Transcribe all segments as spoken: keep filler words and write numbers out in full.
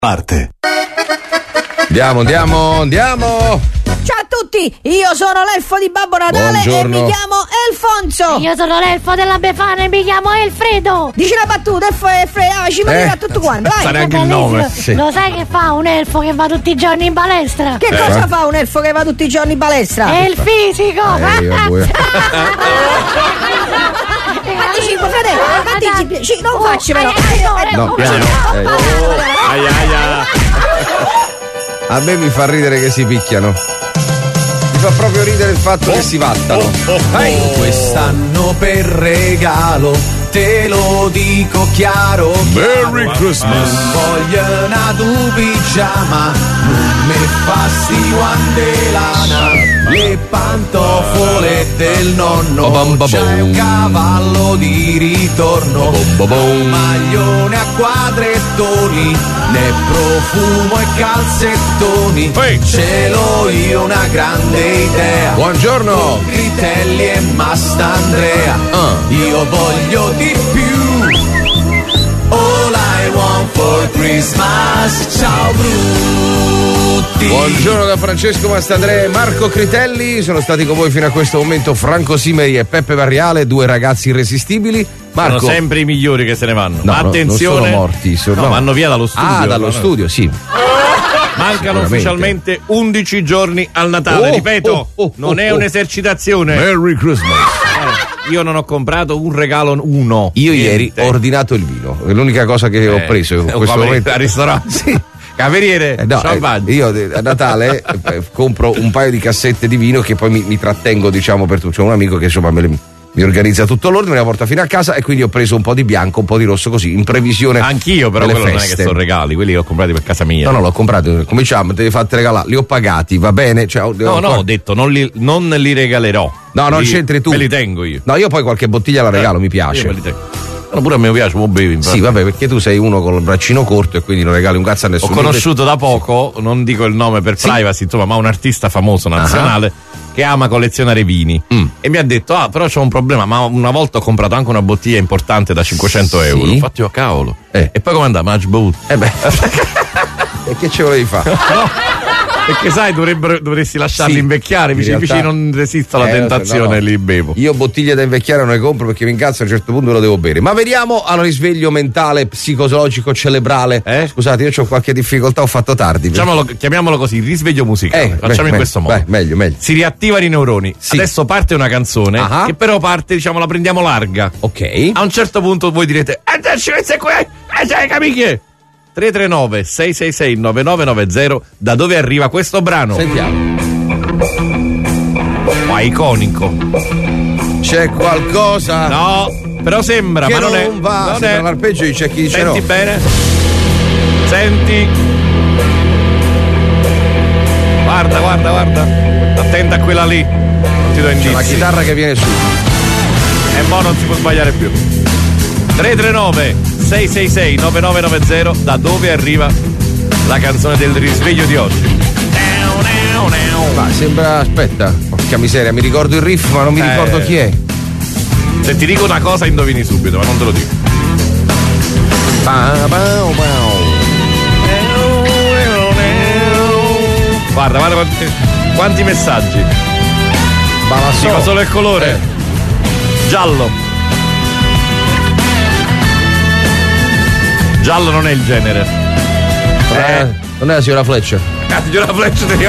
Parte. Andiamo, andiamo, andiamo. Ciao a tutti, io sono l'elfo di Babbo Natale. Buongiorno. E mi chiamo Elfonso. Io sono l'elfo della Befana e mi chiamo Elfredo. Dici una battuta, elfo e Fredo, ci Eh? a tutto quanto, vai. Sarà anche il nome. Sì. Lo sai che fa un elfo che va tutti i giorni in palestra? Che Eh. cosa fa un elfo che va tutti i giorni in palestra? È il fisico. Eh, io, boia. Fatti cinque, fratello, fatti cinque. Ci- non Oh, facci però. ai, ai, No, oh, piano. oh, Eh. oh, Aia, aia. A me mi fa ridere che si picchiano. Mi fa proprio ridere il fatto che si vattano. Vai. Quest'anno per regalo te lo dico chiaro. Merry Christmas. Voglio una tu pigiama, non me fasti quante lana. Le pantofole del nonno, Ba-bam, ba-bam. c'è un cavallo di ritorno, Ba-bam. un maglione a quadrettoni, né profumo e calzettoni. Ehi. Ce l'ho io una grande idea. Buongiorno. Critelli e Mastandrea, Ah. io voglio di più. All I want for Christmas. Ciao brutti. Buongiorno da Francesco Mastandrea e Marco Critelli. Sono stati con voi fino a questo momento Franco Simeri e Peppe Varriale, due ragazzi irresistibili. Marco. Sono sempre i migliori che se ne vanno. No, Ma no, attenzione. non sono morti, sono No, no. vanno via dallo studio. Ah, dallo No, no. studio, sì. Mancano Sicuramente. ufficialmente undici giorni al Natale. Oh, Ripeto, oh, oh, non oh, è oh. un'esercitazione. Merry Christmas. Eh, io non ho comprato un regalo uno. Io Niente. ieri ho ordinato il vino, è l'unica cosa che ho Eh, preso in eh, questo come momento. al ristorante. Sì. Cameriere, Eh, no, champagne. eh, io eh, a Natale eh, compro un paio di cassette di vino che poi mi, mi trattengo, diciamo, per tutto. C'è un amico che insomma me le, mi organizza tutto l'ordine, me la porta fino a casa e quindi ho preso un po' di bianco, un po' di rosso così, in previsione. Anch'io, però delle quello non è che feste. sono regali, quelli li ho comprati per casa mia. No, no, l'ho comprato, cominciamo, te li fate regalare, li ho pagati, va bene? Cioè, ho- No, ho no, ancora- ho detto non li, non li regalerò. No, non Li- c'entri tu. Me li tengo io. No, io poi qualche bottiglia la regalo, mi piace. Io me li tengo. No, pure a me piace, mo bevi. infatti. Sì, vabbè, perché tu sei uno con il braccino corto e quindi non regali un cazzo a Ho nessuno. conosciuto da poco, non dico il nome per Sì. privacy, insomma, ma un artista famoso nazionale che ama collezionare vini. Mm. E mi ha detto: ah, però c'ho un problema, ma una volta ho comprato anche una bottiglia importante da cinquecento Sì. euro. Infatti, io cavolo. Eh. E poi come andava? Ma bevuto. Eh beh. E che ci volevi fare? Perché sai, dovrebbero, dovresti lasciarli Sì. invecchiare, In vicini realtà- vicini non resisto alla Eh, tentazione, no, no. li bevo. Io bottiglie da invecchiare non le compro perché mi incazzo, a un certo punto lo devo bere. Ma veniamo al risveglio mentale, psicologico, cerebrale. Eh? Scusate, io ho qualche difficoltà, ho fatto tardi. Diciamolo, chiamiamolo così, risveglio musicale. Eh, Facciamo beh, in questo modo. beh, meglio, meglio. Si riattivano i neuroni. Sì. Adesso parte una canzone Ah. che però parte, diciamo, la prendiamo larga. Ok. A un certo punto voi direte: eh, già, ci pensi qui, eh, già, capisci? tre tre nove sei sei sei nove nove nove zero. Da dove arriva questo brano? Sentiamo. Ma iconico. C'è qualcosa No, però sembra, che ma non, non, è. va. non Sembra è. l'arpeggio di c'è chi dice Senti no. bene. Senti. Guarda, guarda, guarda. Attenta a quella lì. Non ti do C'è indizi. una chitarra che viene su. E mo non si può sbagliare più. tre tre nove sei sei sei nove nove nove zero. Da dove arriva la canzone del risveglio di oggi? Ma sembra, aspetta, porca miseria, mi ricordo il riff ma non mi Eh. ricordo chi è. Se ti dico una cosa indovini subito, ma non te lo dico. Pa, pa, pa. Guarda, guarda quanti, quanti messaggi. Ma la so. Dico solo il colore. Giallo. Giallo non è il genere. Eh, non è la signora Fletcher. Cazzo, di una freccia di...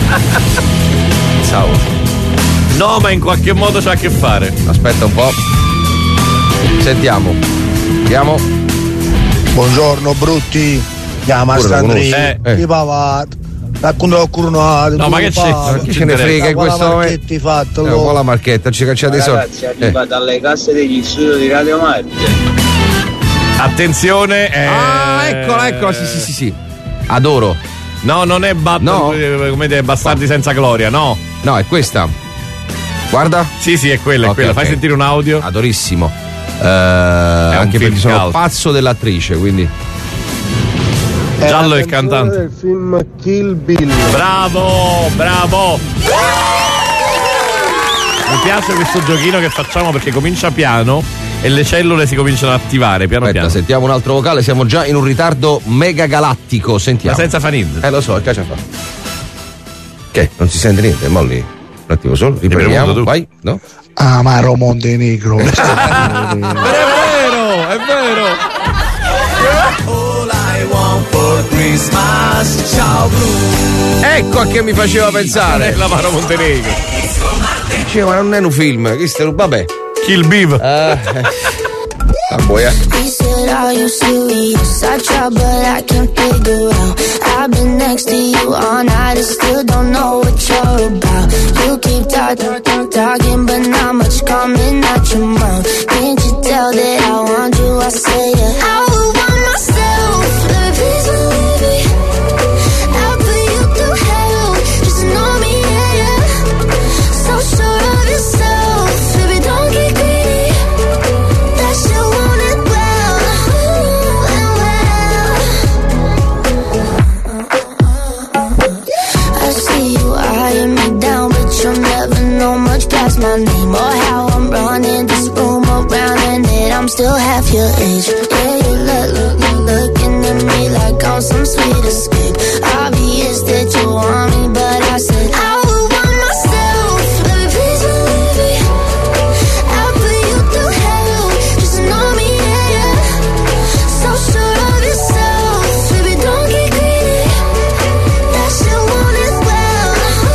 Ciao. No, ma in qualche modo c'ha a che fare. Aspetta un po'. Sentiamo. Andiamo. Buongiorno brutti, chiama Pure la Sandri, conosci. Eh. ti pava, racconta qualcuno. No, ma che c'è? Ma chi ce ne frega in questo momento? Hai fatto, Eh, un po' la marchetta, ci cacciate i soldi. Ragazzi, arriva Eh. dalle casse degli studio di Radio Marte. Attenzione. eh, Ah, eccola, eccola, sì, sì, sì, sì. Adoro. No, non è Bat- No. eh, come dire, Bastardi senza gloria, no. No, è questa. Guarda. Sì, sì, è quella, è Ok, quella. Fai ok. sentire un audio. Adorissimo. Eh, anche film perché sono cult. pazzo dell'attrice, quindi. Giallo è il cantante. del film Kill Bill. Bravo, bravo. Mi piace questo giochino che facciamo perché comincia piano e le cellule si cominciano ad attivare piano Aspetta, piano. sentiamo un altro vocale, siamo già in un ritardo mega galattico, sentiamo. Ma senza fanid. Eh lo so, che c'è fa? Che? Non si sente niente, molli. Un attimo solo, riprendiamo, vai, no? Amaro Montenegro. È vero, è vero. All I want for Christmas, ciao Brutti. Ecco a che mi faceva pensare. L'Amaro Montenegro. Cioè, ma non è un film, questo, vabbè. Kill Beef. Uh, ah, boia. He said, are you serious? I tried but I can't figure out. I've been next to you all night and still don't know what you're about. You keep talking, talking but not much coming out your mouth. Can't you tell that I want you? I say yeah. I would want myself. Let me please believe me. I'll put you through hell. Just know me, yeah, yeah. So sure of yourself. Baby, don't get greedy. That you want it well, well, well. I see you eyeing me down, but you'll never know much past my name or how I'm running this room around, and that I'm still half your age. Yeah, you look, look, look, looking at me like I'm some sweet escape. Obvious that you want me, but I said I would want myself. Let me please believe me. I'll put you through hell. Just know me, yeah, yeah. So sure of yourself. Baby, don't get greedy. That you want it well,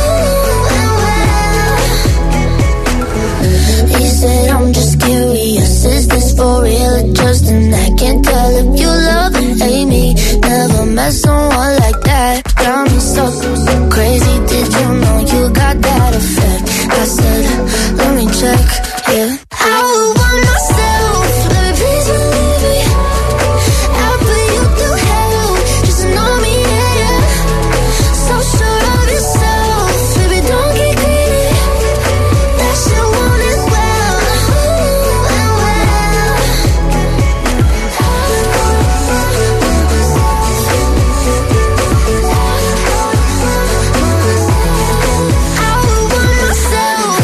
well, well. He said, I'm just curious. Is this for real or just an act? Can't tell if you love or hate me. Never met someone like that. Got me so, so crazy. Did you know you got that effect? I said, let me check, yeah. I would want myself. Let me please believe me. I'll put you through hell. Just know me, yeah, yeah. So sure of yourself. Baby, don't get greedy. That you want it well, well, well. I would want myself.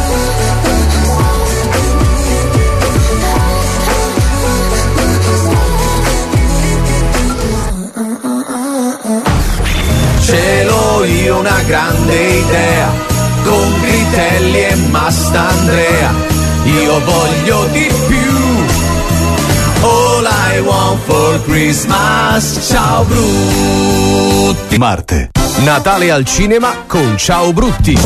Ce l'ho io una grande idea, con Gritelli e Mastandrea, io voglio di più. All I want for Christmas, ciao Brutti. Marte. Natale al cinema con Ciao Brutti.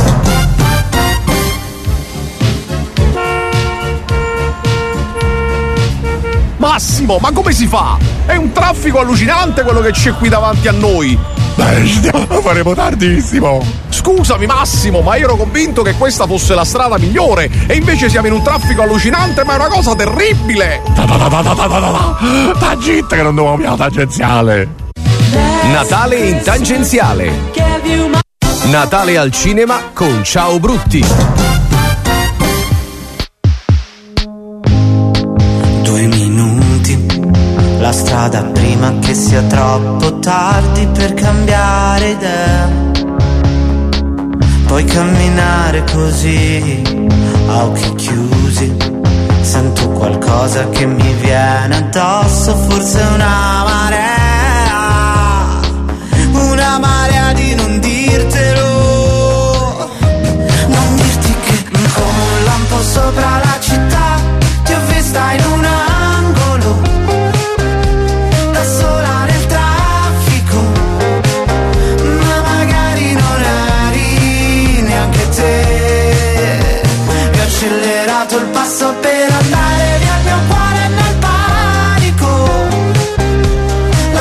Massimo, ma come si fa? È un traffico allucinante quello che c'è qui davanti a noi. Lo faremo tardissimo. Scusami Massimo, ma io ero convinto che questa fosse la strada migliore e invece siamo in un traffico allucinante, ma è una cosa terribile. Tangente che non devo più la tangenziale. Natale in tangenziale. Natale al cinema con Ciao Brutti. Due minuti, la strada prima che sia troppo tardi per cambiare idea. Puoi camminare così, a occhi chiusi. Sento qualcosa che mi viene addosso, forse una marea. Una marea di non dirtelo. Non dirti che come un lampo sopra la città ti ho vista in un angolo, da sola nel traffico, ma magari non eri neanche te. E ho accelerato il passo per andare via, il mio cuore nel panico.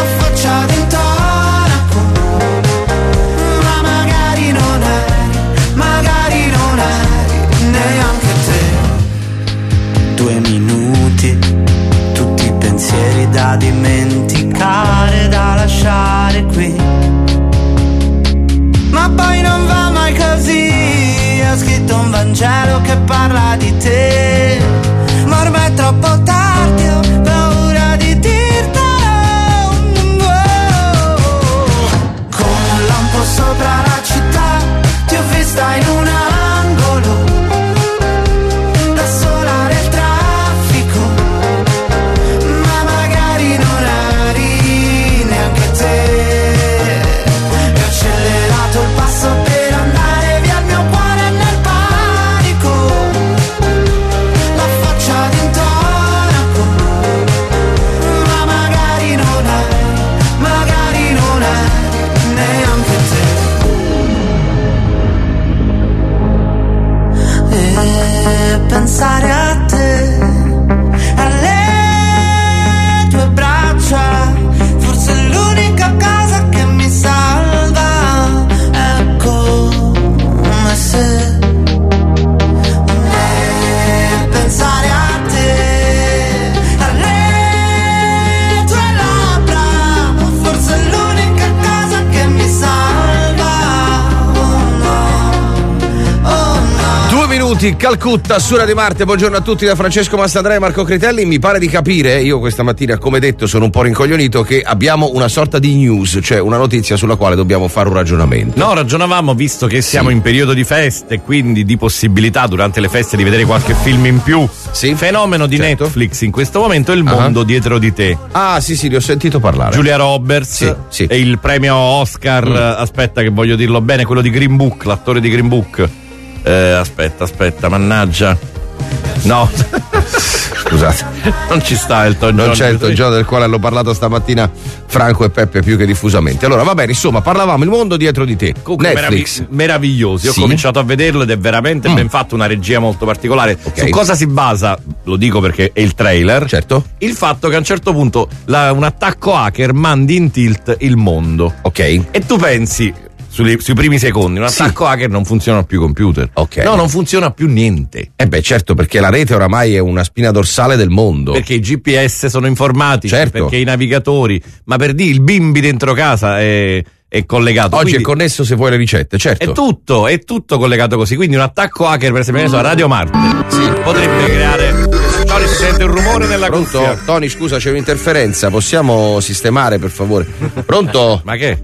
minuti, Calcutta, su Radio Marte. Buongiorno a tutti da Francesco Mastandrea e Marco Critelli. Mi pare di capire, io questa mattina, come detto, sono un po' rincoglionito, che abbiamo una sorta di news, cioè una notizia sulla quale dobbiamo fare un ragionamento. No, ragionavamo, visto che siamo sì. in periodo di feste, quindi di possibilità durante le feste di vedere qualche film in più. Sì. Fenomeno di certo. Netflix in questo momento è Il mondo uh-huh. dietro di te. Ah, sì, sì, li ho sentito parlare. Julia Roberts sì, sì. e il premio Oscar, mm. aspetta che voglio dirlo bene, quello di Green Book, l'attore di Green Book. Eh, aspetta, aspetta, mannaggia. No. Scusate. Non ci sta Elton John. Non c'è Elton John, del quale hanno parlato stamattina Franco e Peppe più che diffusamente. Allora, va bene, insomma, parlavamo Il mondo dietro di te. Comunque, Netflix. Merav- meravigliosi. Ho sì. cominciato a vederlo ed è veramente mm. ben fatto, una regia molto particolare. Okay. Su cosa si basa? Lo dico perché è il trailer. Certo. Il fatto che a un certo punto la, un attacco hacker mandi in tilt il mondo. Ok. E tu pensi, Sui, sui primi secondi, un attacco sì. hacker non funzionano più i computer. Ok. No, non funziona più niente. Eh beh, certo, perché la rete oramai è una spina dorsale del mondo. Perché i G P S sono informatici, certo. perché i navigatori, ma per dire il bimbi dentro casa è, è collegato. Oggi quindi è connesso se vuoi le ricette, certo. È tutto, è tutto collegato così. Quindi un attacco hacker, per esempio, a Radio Marte, sì. potrebbe creare. Tony, si sente un rumore nella Pronto? cuffia. Tony, scusa, c'è un'interferenza, possiamo sistemare per favore? Pronto? Ma che?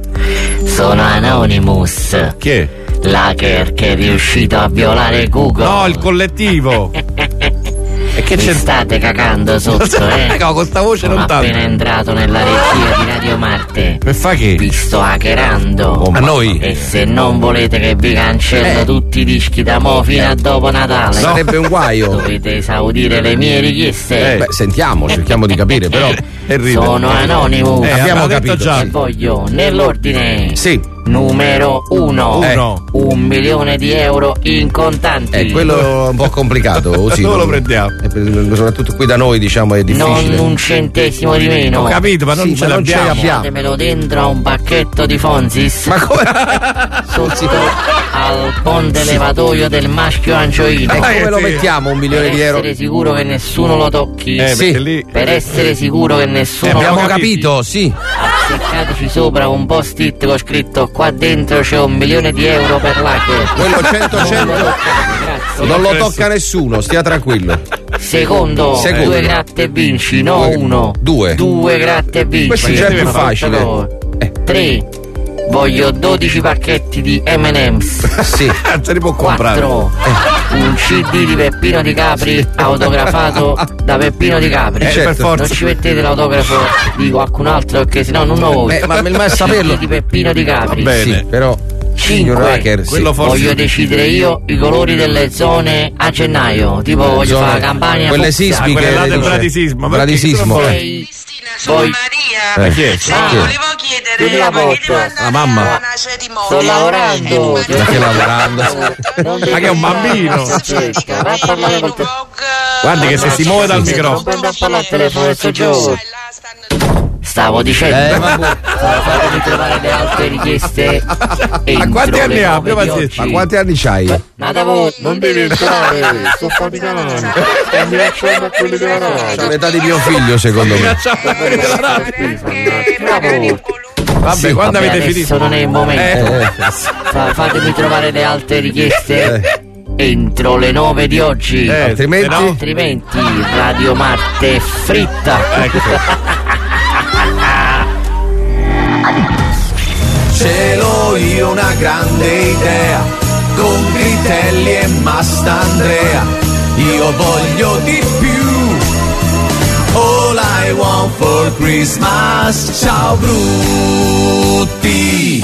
Sono Anonymous. Chi è? L'hacker che è riuscito a violare Google. No, il collettivo. E che ci state cagando sotto, eh? No, con sta voce Sono non tanto. appena entrato nella regia di Radio Marte. Per fa che? Vi sto hackerando. Oh, a noi? E se non volete che vi cancello eh. tutti i dischi da mo' fino a dopo Natale, sarebbe un guaio. Dovete esaudire le mie richieste. Eh. Beh, sentiamo, cerchiamo di capire, però. Sono Anonymous. Eh, abbiamo capito già. E voglio nell'ordine. Sì. Numero uno, uno. un milione di euro in contanti. Eh, quello è un po' complicato. Sì, dove lo prendiamo? Eh, soprattutto qui da noi, diciamo, è difficile. Non un centesimo di meno. Ho capito, ma non sì, ce ma l'abbiamo. Non ce l'abbiamo. Mettemelo dentro a un pacchetto di Fonzis. Ma come? Sotto al ponte levatoio del maschio angioino. E eh, come lo mettiamo un milione per di euro? Per essere sicuro che nessuno lo tocchi. Eh, sì. lì... Per essere sicuro che nessuno eh, abbiamo lo tocchi. capito, sì. Azzeccateci sopra un post-it con scritto: qua dentro c'è un milione di euro per l'hacker. Quello cento cento Grazie. non lo tocca nessuno, stia tranquillo. Secondo, Secondo. due gratte e vinci, no Due. uno. Due. Due gratte e vinci. Questo è già più facile. Eh. Tre. Voglio dodici pacchetti di M and M's. Sì. Ce li può comprare. Quattro. Eh. Un C D di Peppino Di Capri autografato da Peppino Di Capri. Eh, certo. Per forza. Non ci mettete l'autografo di qualcun altro perché sennò non lo voglio. Eh, ma ma saperlo. Di Peppino Di Capri. Va bene. Sì, però Cinque. Hacker, Quello sì. forse... Voglio decidere io i colori delle zone a gennaio. Tipo voglio Zone- fare la campagna quelle fucsia. sismiche, quelle là del dice. bradisismo. Bradisismo. Perché Sei- Sono Poi- Maria. Eh. Chi è? Cioè, Chi è? volevo chiedere, Chiudi la ma che porta. devo andare La mamma. a una cerimonia? Sto lavorando. Eh, Perché lavorando? Ma che è un bambino? Aspetta, va a parlare col te- Guardi che se si muove dal Non microfono. prendo a parlare al telefono del soggiorno. Stavo dicendo, Eh, vabbè. fatemi trovare le altre richieste. Ma quanti anni ha? Ma quanti anni c'hai? Nada voi, non devi entrare, sto faticando. Stai minacciando a quelli della radio. C'ha l'età di mio figlio, secondo me. Vabbè, Sì, quando Vabbè, avete adesso finito? non è il momento. Eh, Fa- fatemi trovare le altre richieste entro le nove di oggi. Eh, altrimenti? se no- Altrimenti Radio Marte è fritta. Ecco. Ce l'ho io una grande idea, con Critelli e Mastandrea, io voglio di più. All I want for Christmas, ciao brutti.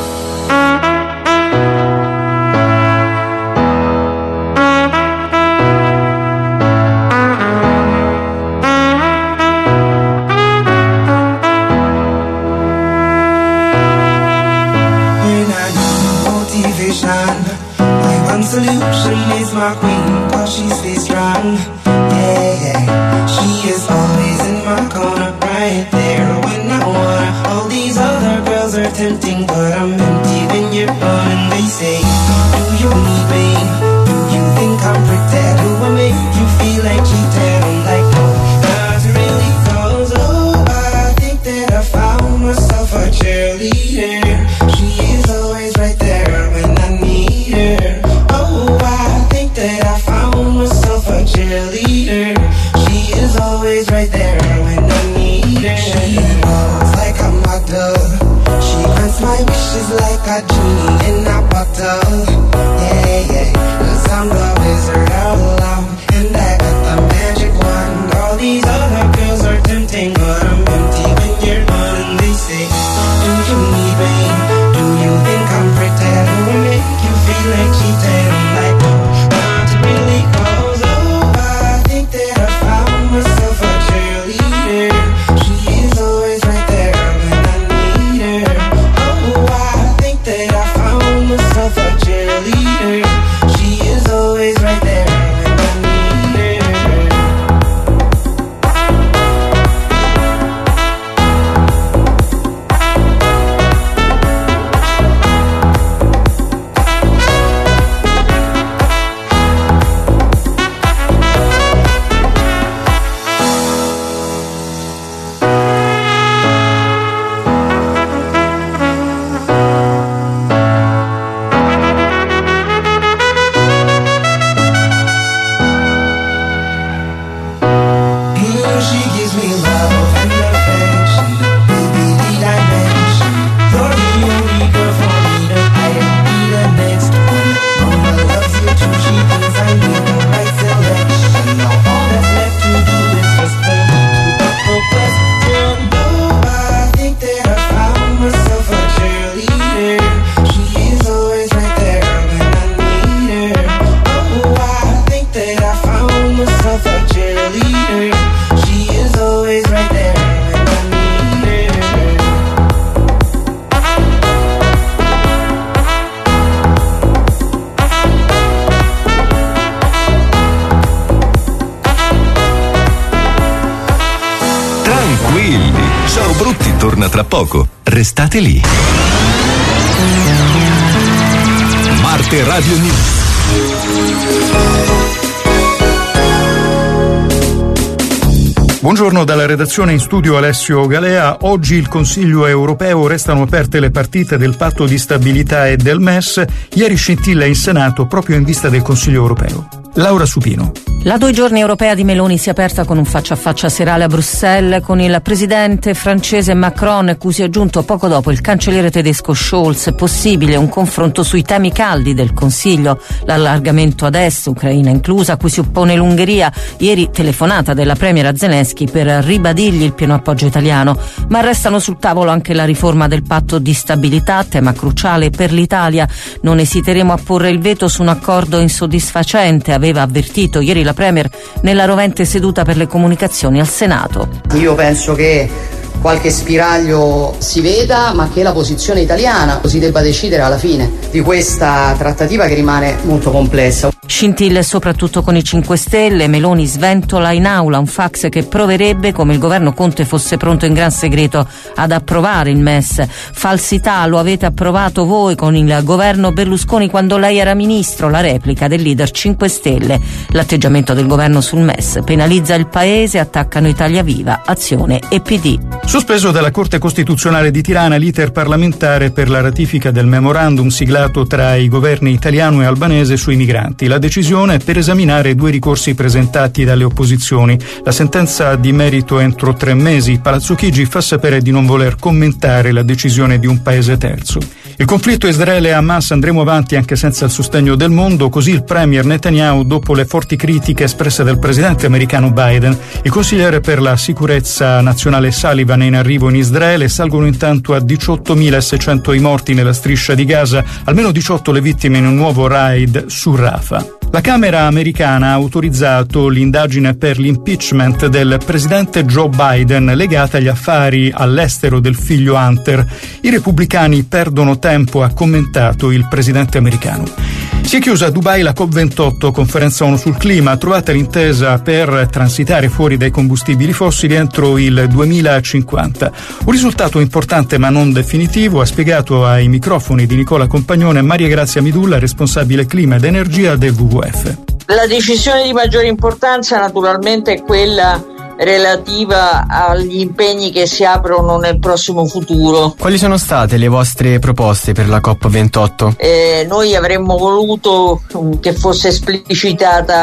My one solution is my queen, cause she stays strong. Yeah, yeah. She is always in my corner, right there when I wanna. All these other girls are tempting, but I'm empty when you're gone. And they say, do you need me? Do you think I'm pretend? Do I make you feel like cheating? I'm like, no, not really, cause oh, I think that I found myself a cheerleader. She is always right there when I need her. Oh, I think grants my wishes like a genie in a bottle. Yeah, yeah, 'cause I'm the wizard of love, and I got the magic wand. All these other girls are tempting, but I'm empty when you're gone. And they say, do you need me? Do you think I'm pretty? Do I make you feel like cheating? I'm like, no, not really, 'cause oh, I think that I found myself a cheerleader. She is always right there when I need her. Oh, I think that I found myself a cheerleader. She is always right there when I need her. She gives me love and affection, baby dimension. You're the only girl for me to I be the next one. Mama loves you too, she thinks I made the right selection. Now all that's left to do is just put up for question. Oh, I think that I found myself a cheerleader. She is always right there when I need her. Oh, I think that I found myself a cheerleader. She is always right there when I need her. Tranquilli, Ciao Brutti torna tra poco. Restate lì. Marte Radio News. Buongiorno dalla redazione, in studio Alessio Galea. Oggi il Consiglio europeo, restano aperte le partite del Patto di stabilità e del M E S. Ieri scintilla in Senato proprio in vista del Consiglio europeo. Laura Supino. La due giorni europea di Meloni si è aperta con un faccia a faccia serale a Bruxelles con il presidente francese Macron, cui si è aggiunto poco dopo il cancelliere tedesco Scholz. Possibile un confronto sui temi caldi del Consiglio, l'allargamento ad est, Ucraina inclusa, a cui si oppone l'Ungheria. Ieri telefonata della premier Zelensky per ribadirgli il pieno appoggio italiano, ma restano sul tavolo anche la riforma del patto di stabilità, tema cruciale per l'Italia. Non esiteremo a porre il veto su un accordo insoddisfacente, aveva avvertito ieri la Premier nella rovente seduta per le comunicazioni al Senato. Io penso che qualche spiraglio si veda, ma che la posizione italiana si debba decidere alla fine di questa trattativa che rimane molto complessa. Scintille soprattutto con i cinque Stelle. Meloni sventola in aula un fax che proverebbe come il governo Conte fosse pronto in gran segreto ad approvare il M E S. Falsità, lo avete approvato voi con il governo Berlusconi quando lei era ministro. La replica del leader cinque Stelle. L'atteggiamento del governo sul M E S penalizza il paese, attaccano Italia Viva, Azione e P D. Sospeso dalla Corte Costituzionale di Tirana l'iter parlamentare per la ratifica del memorandum siglato tra i governi italiano e albanese sui migranti. La decisione è per esaminare due ricorsi presentati dalle opposizioni. La sentenza di merito entro tre mesi. Palazzo Chigi fa sapere di non voler commentare la decisione di un paese terzo. Il conflitto Israele-Hamas, andremo avanti anche senza il sostegno del mondo, così il premier Netanyahu dopo le forti critiche espresse dal presidente americano Biden. Il consigliere per la sicurezza nazionale Sullivan è in arrivo in Israele, salgono intanto a diciottomilaseicento i morti nella striscia di Gaza, almeno diciotto le vittime in un nuovo raid su Rafah. La Camera americana ha autorizzato l'indagine per l'impeachment del presidente Joe Biden legata agli affari all'estero del figlio Hunter. I repubblicani perdono tempo, ha commentato il presidente americano. Si è chiusa a Dubai la COP ventotto, conferenza ONU sul clima, trovata l'intesa per transitare fuori dai combustibili fossili entro il duemilacinquanta. Un risultato importante ma non definitivo, ha spiegato ai microfoni di Nicola Compagnone Maria Grazia Midulla, responsabile clima ed energia del W W F. La decisione di maggiore importanza naturalmente è quella relativa agli impegni che si aprono nel prossimo futuro. Quali sono state le vostre proposte per la COP ventotto? Eh, noi avremmo voluto che fosse esplicitata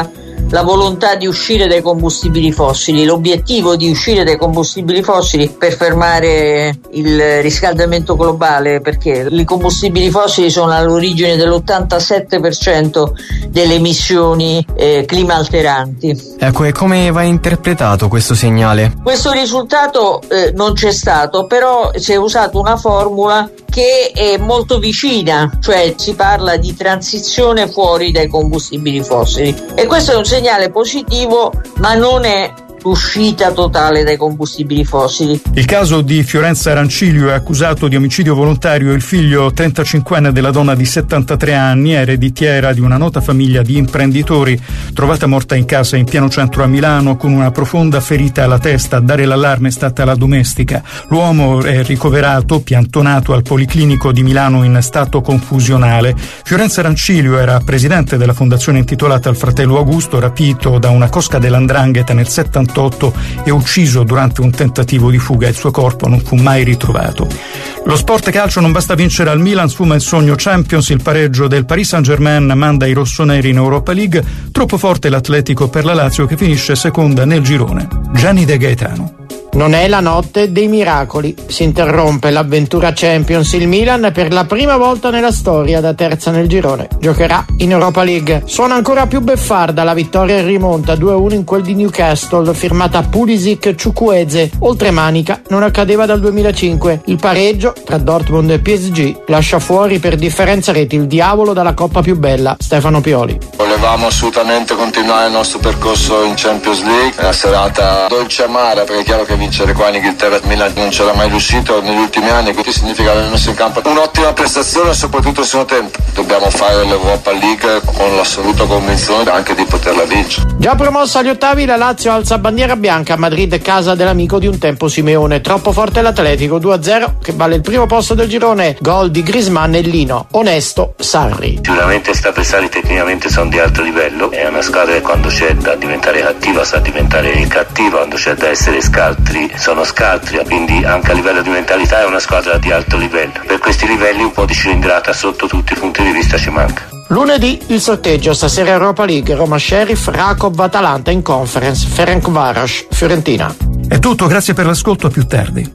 la volontà di uscire dai combustibili fossili, l'obiettivo di uscire dai combustibili fossili per fermare il riscaldamento globale, perché i combustibili fossili sono all'origine dell'ottantasette per cento delle emissioni eh, climalteranti. Ecco, e come va interpretato questo segnale? Questo risultato eh, non c'è stato, però si è usata una formula che è molto vicina, cioè si parla di transizione fuori dai combustibili fossili, e questo è un segnale positivo, ma non è uscita totale dai combustibili fossili. Il caso di Fiorenza Rancilio è accusato di omicidio volontario. Il figlio trentacinquenne della donna di settantatré anni, ereditiera di una nota famiglia di imprenditori, trovata morta in casa in pieno centro a Milano con una profonda ferita alla testa. A dare l'allarme è stata la domestica. L'uomo è ricoverato, piantonato al Policlinico di Milano in stato confusionale. Fiorenza Rancilio era presidente della fondazione intitolata al fratello Augusto, rapito da una cosca dell'Andrangheta nel settantotto e ucciso durante un tentativo di fuga. Il suo corpo non fu mai ritrovato. Lo sport calcio: non basta vincere al Milan, sfuma il sogno Champions. Il pareggio del Paris Saint-Germain manda i rossoneri in Europa League. Troppo forte l'Atletico per la Lazio, che finisce seconda nel girone. Gianni De Gaetano. Non è la notte dei miracoli. Si interrompe l'avventura Champions. Il Milan per la prima volta nella storia da terza nel girone giocherà in Europa League. Suona ancora più beffarda la vittoria in rimonta due a uno in quel di Newcastle, firmata Pulisic Chukwueze. Oltre manica non accadeva dal duemilacinque. Il pareggio tra Dortmund e P S G lascia fuori per differenza reti il diavolo dalla coppa più bella, Stefano Pioli. Volevamo assolutamente continuare il nostro percorso in Champions League. È una serata dolce e amara, perché è chiaro che vincere qua in Inghilterra Milan non c'era mai riuscito negli ultimi anni, quindi significa aver messo in campo un'ottima prestazione, soprattutto il secondo tempo. Dobbiamo fare l'Europa League con l'assoluta convinzione anche di poterla vincere. Già promossa agli ottavi, la Lazio alza bandiera bianca a Madrid, casa dell'amico di un tempo Simeone. Troppo forte l'Atletico, due a zero, che vale il primo posto del girone. Gol di Griezmann e Lino. Onesto Sarri. Sicuramente sta Pesari tecnicamente sono di alto livello, è una squadra che quando c'è da diventare cattiva sa diventare cattiva, quando c'è da essere scaltri sono scaltri, quindi anche a livello di mentalità è una squadra di alto livello. Per questi livelli un po' di cilindrata sotto tutti i punti di vista ci manca. Lunedì il sorteggio, stasera Europa League, Roma Sheriff, Rakov Atalanta in Conference, Ferencváros Fiorentina. È tutto, grazie per l'ascolto, a più tardi.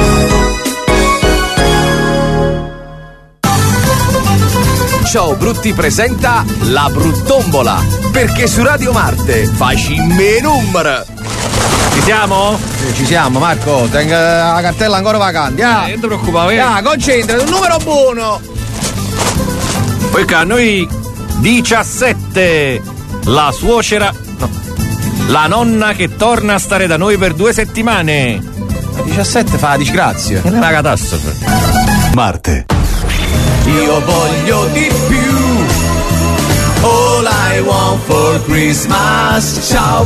Ciao Brutti presenta la Bruttombola, perché su Radio Marte facci me numero. Ci siamo? Sì, ci siamo, Marco. Tenga la cartella ancora vacante. Ah, eh, non ti preoccupare. Ah, concentrati, un numero buono. Poi a noi diciassette. La suocera. No. La nonna che torna a stare da noi per due settimane. La diciassette fa la disgrazia. È una catastrofe. Marte. Io voglio di più. All I want for Christmas. Ciao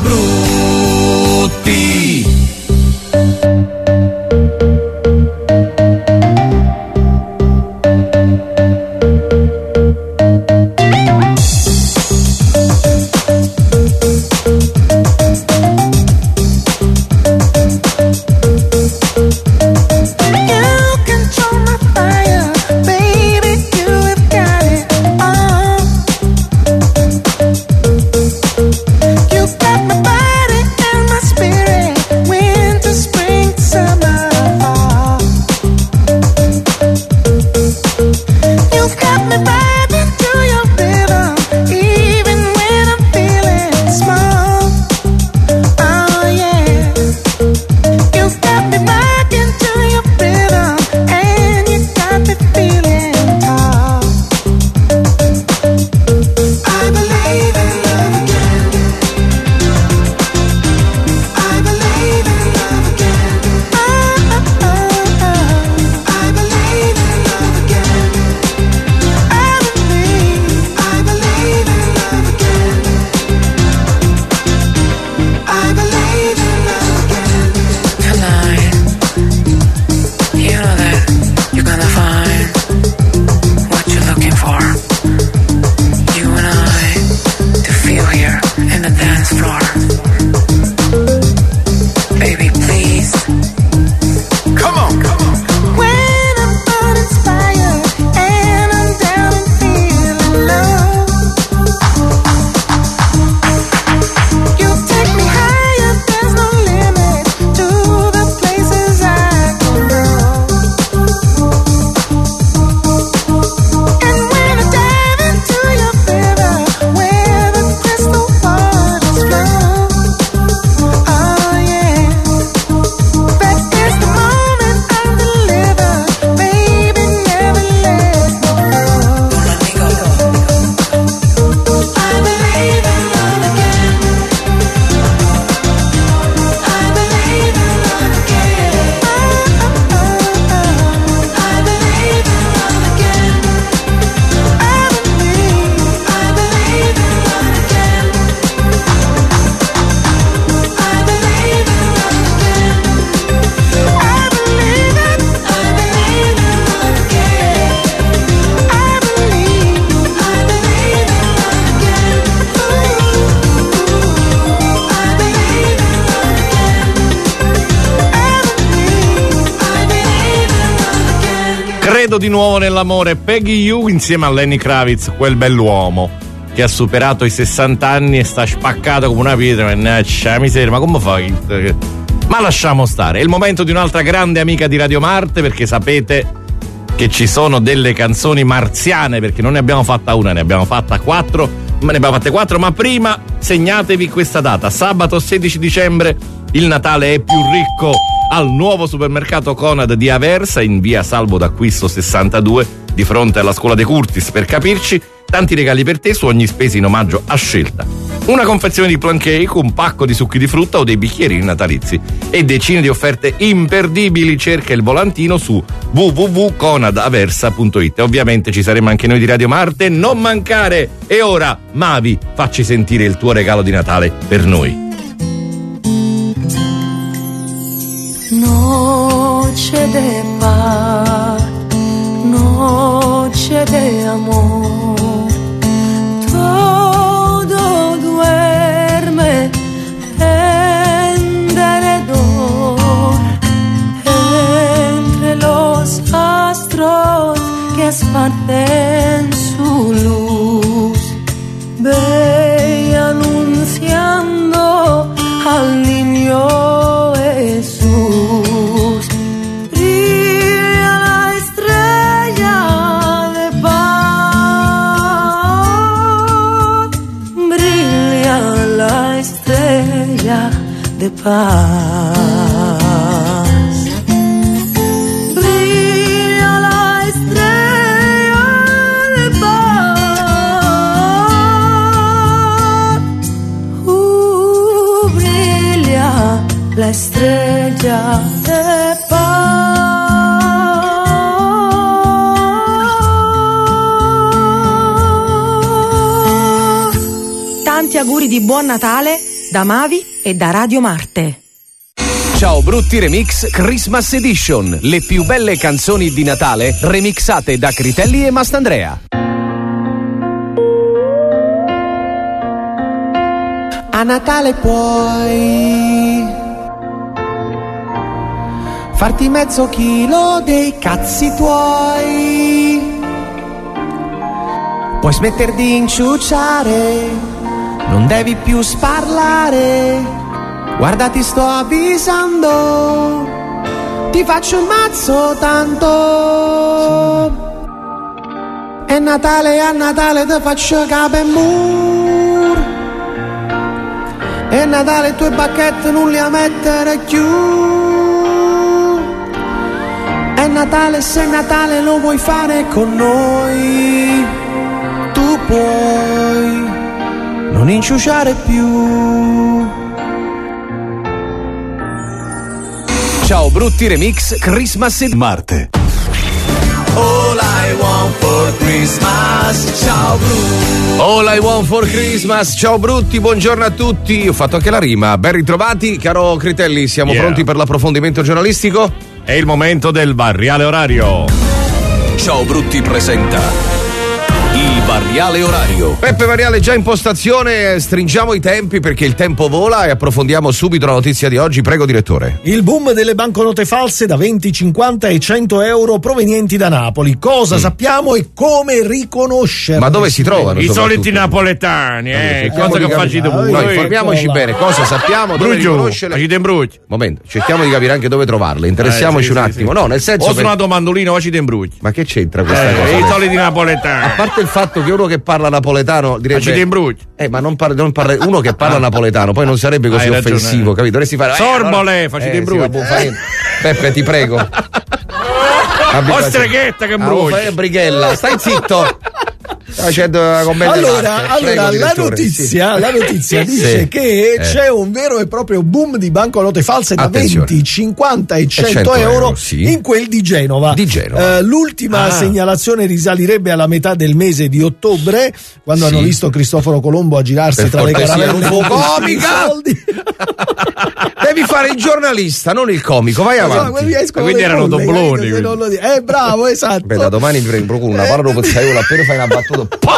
Brutti. You got my body and my spirit. credo di nuovo nell'amore. Peggy Yu insieme a Lenny Kravitz, quel bell'uomo che ha superato i sessanta anni e sta spaccato come una pietra. Mannaggia miseria, ma come fai? Ma lasciamo stare. È il momento di un'altra grande amica di Radio Marte, perché sapete che ci sono delle canzoni marziane, perché non ne abbiamo fatta una, ne abbiamo fatta quattro, ma ne abbiamo fatte quattro, ma prima segnatevi questa data, sabato sedici dicembre, il Natale è più ricco al nuovo supermercato Conad di Aversa, in via Salvo d'Acquisto sessantadue, di fronte alla scuola De Curtis, per capirci. Tanti regali per te su ogni spesa in omaggio a scelta. Una confezione di plum cake, un pacco di succhi di frutta o dei bicchierini natalizi e decine di offerte imperdibili. Cerca il volantino su w w w punto conad aversa punto it. Ovviamente ci saremo anche noi di Radio Marte, non mancare. E ora, Mavi, facci sentire il tuo regalo di Natale per noi. Noche de paz, noche de amor, todo duerme en derredor, entre los astros que esparcen su luz, ve anunciando al niño Jesús. Brilla la estrella de paz, brilla la estrella de paz, brilla la estrella de paz, uh, brilla la estrella de paz. Tanti auguri di buon Natale da Mavi e da Radio Marte. Ciao Brutti Remix Christmas Edition, le più belle canzoni di Natale remixate da Critelli e Mastandrea. A Natale puoi farti mezzo chilo dei cazzi tuoi, puoi smettere di inciucciare, non devi più sparlare. Guarda, ti sto avvisando, ti faccio un mazzo tanto. È Natale, a Natale ti faccio capo e mur. È Natale, i tuoi bacchetti non li a mettere più. È Natale, se è Natale lo vuoi fare con noi, tu puoi non inciuciare più. Ciao Brutti Remix Christmas Edition. Marte. All I want for Christmas, ciao Brutti. All I want for Christmas, ciao Brutti, buongiorno a tutti. Ho fatto anche la rima, ben ritrovati. Caro Critelli, siamo Yeah. pronti per l'approfondimento giornalistico? È il momento del Variale Orario. Ciao Brutti presenta il Variale Orario. Peppe Variale già in postazione, stringiamo i tempi perché il tempo vola e approfondiamo subito la notizia di oggi. Prego direttore. Il boom delle banconote false da venti, cinquanta e cento euro provenienti da Napoli. Cosa mm. sappiamo e come riconoscerle? Ma dove si trovano? I soliti napoletani, eh, cosa che facite voi? No, informiamoci bene, cosa sappiamo, dove riconoscerle. Facite in bruci. Momento, cerchiamo di capire anche dove trovarle, interessiamoci eh, sì, un sì, attimo. Sì. No, nel senso o per... una domandolina, facite in bruci. Ma che c'entra questa eh, cosa? I soliti napoletani. A parte il fatto che uno che parla napoletano direbbe facite in bruci. Eh, ma non parla, non parla uno che parla napoletano, poi non sarebbe così Hai offensivo, ragione. capito? Dovresti fare Sorbole, eh, facite eh, in bruci. Sì, Peppe, ti prego. O streghetta che bruci. Ah, brighella, stai zitto. Allora, allora la notizia, sì. la notizia dice sì. che eh. c'è un vero e proprio boom di banconote false da Attenzione. venti, cinquanta e cento, cento euro, euro sì. in quel di Genova. Di Genova. Uh, l'ultima ah. segnalazione risalirebbe alla metà del mese di ottobre, quando sì. hanno visto Cristoforo Colombo aggirarsi per tra le caravelle comica. Devi fare il giornalista, non il comico. Vai avanti. No, quindi erano dobloni. Eh, bravo, esatto. Beh, da domani vi procuro una palla dopo sei ore appena fai una battuta. Pa!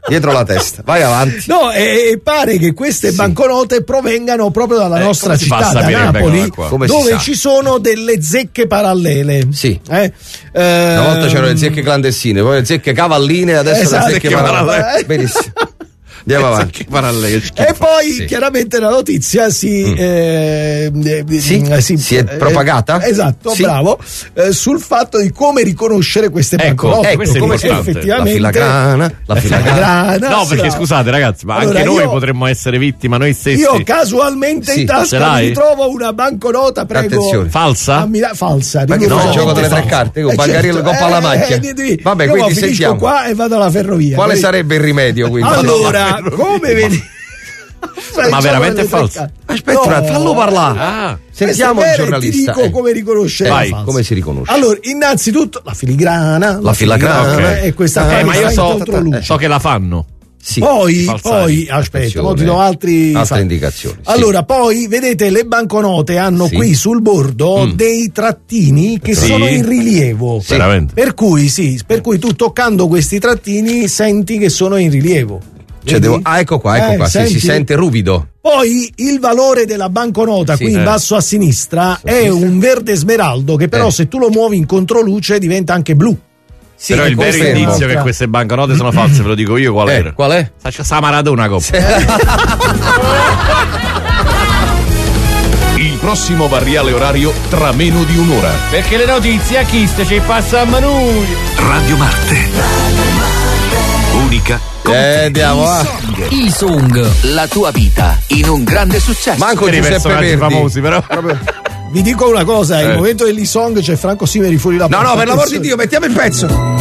dietro la testa. Vai avanti. No, e pare che queste sì. banconote provengano proprio dalla eh, nostra città, da Napoli, dove ci sono delle zecche parallele. Sì. Eh? Una volta c'erano le zecche clandestine, poi le zecche cavalline, adesso esatto, le zecche parallele. Benissimo. Andiamo avanti. E poi sì. chiaramente la notizia si, mm. eh, sì? si, si è propagata? Eh, esatto, sì. bravo, eh, sul fatto di come riconoscere queste ecco, banconote. Ecco, questo come è effettivamente la filigrana, la filigrana. No, perché no. scusate ragazzi, ma allora, anche noi io, potremmo essere vittima noi stessi. Io casualmente sì. in tasca mi trovo una banconota, prego. Attenzione. Falsa? Mila, falsa. Ma che fai il gioco delle tre carte? Con Bangarello certo, coppa alla macchia. Eh, eh, Vabbè, io quindi finisco sentiamo. qua e vado alla ferrovia. Quale quindi... sarebbe il rimedio quindi? Allora, come vedi? Ma veramente è falso? Aspetta, no. fallo parlare. Ah, sentiamo il giornalista. Ti dico come riconoscere. Vai, come si riconosce? Allora, innanzitutto la filigrana, la, la filigrana, filigrana okay. e questa eh, qua ma io so, so che la fanno. Sì, poi, poi aspetta, mo ti do altri altre indicazioni. Allora, sì. poi vedete le banconote hanno sì. qui sul bordo mm. dei trattini che sì. sono in rilievo. Sì. Veramente. Per cui sì, per cui tu toccando questi trattini senti che sono in rilievo. Cioè devo, ah, ecco qua, ecco eh, qua, sì, si sente ruvido. Poi il valore della banconota sì, qui eh. in basso a sinistra sì, è sì. un verde smeraldo che però eh. se tu lo muovi in controluce diventa anche blu. Sì, però il vero indizio che queste banconote sono false, ve lo dico io qual eh, era. Qual è? Sa Maradona coppa. Il prossimo variale orario tra meno di un'ora. Perché le notizie a chi ci passiamo noi. Radio Marte. Unica. Eh, andiamo a il song, la tua vita in un grande successo. Manco Giuseppe Verdi famosi però. Vi dico una cosa, eh. il momento dell'e-song c'è Franco Simeri fuori la porta. No, no, per l'amor di Dio, mettiamo il pezzo.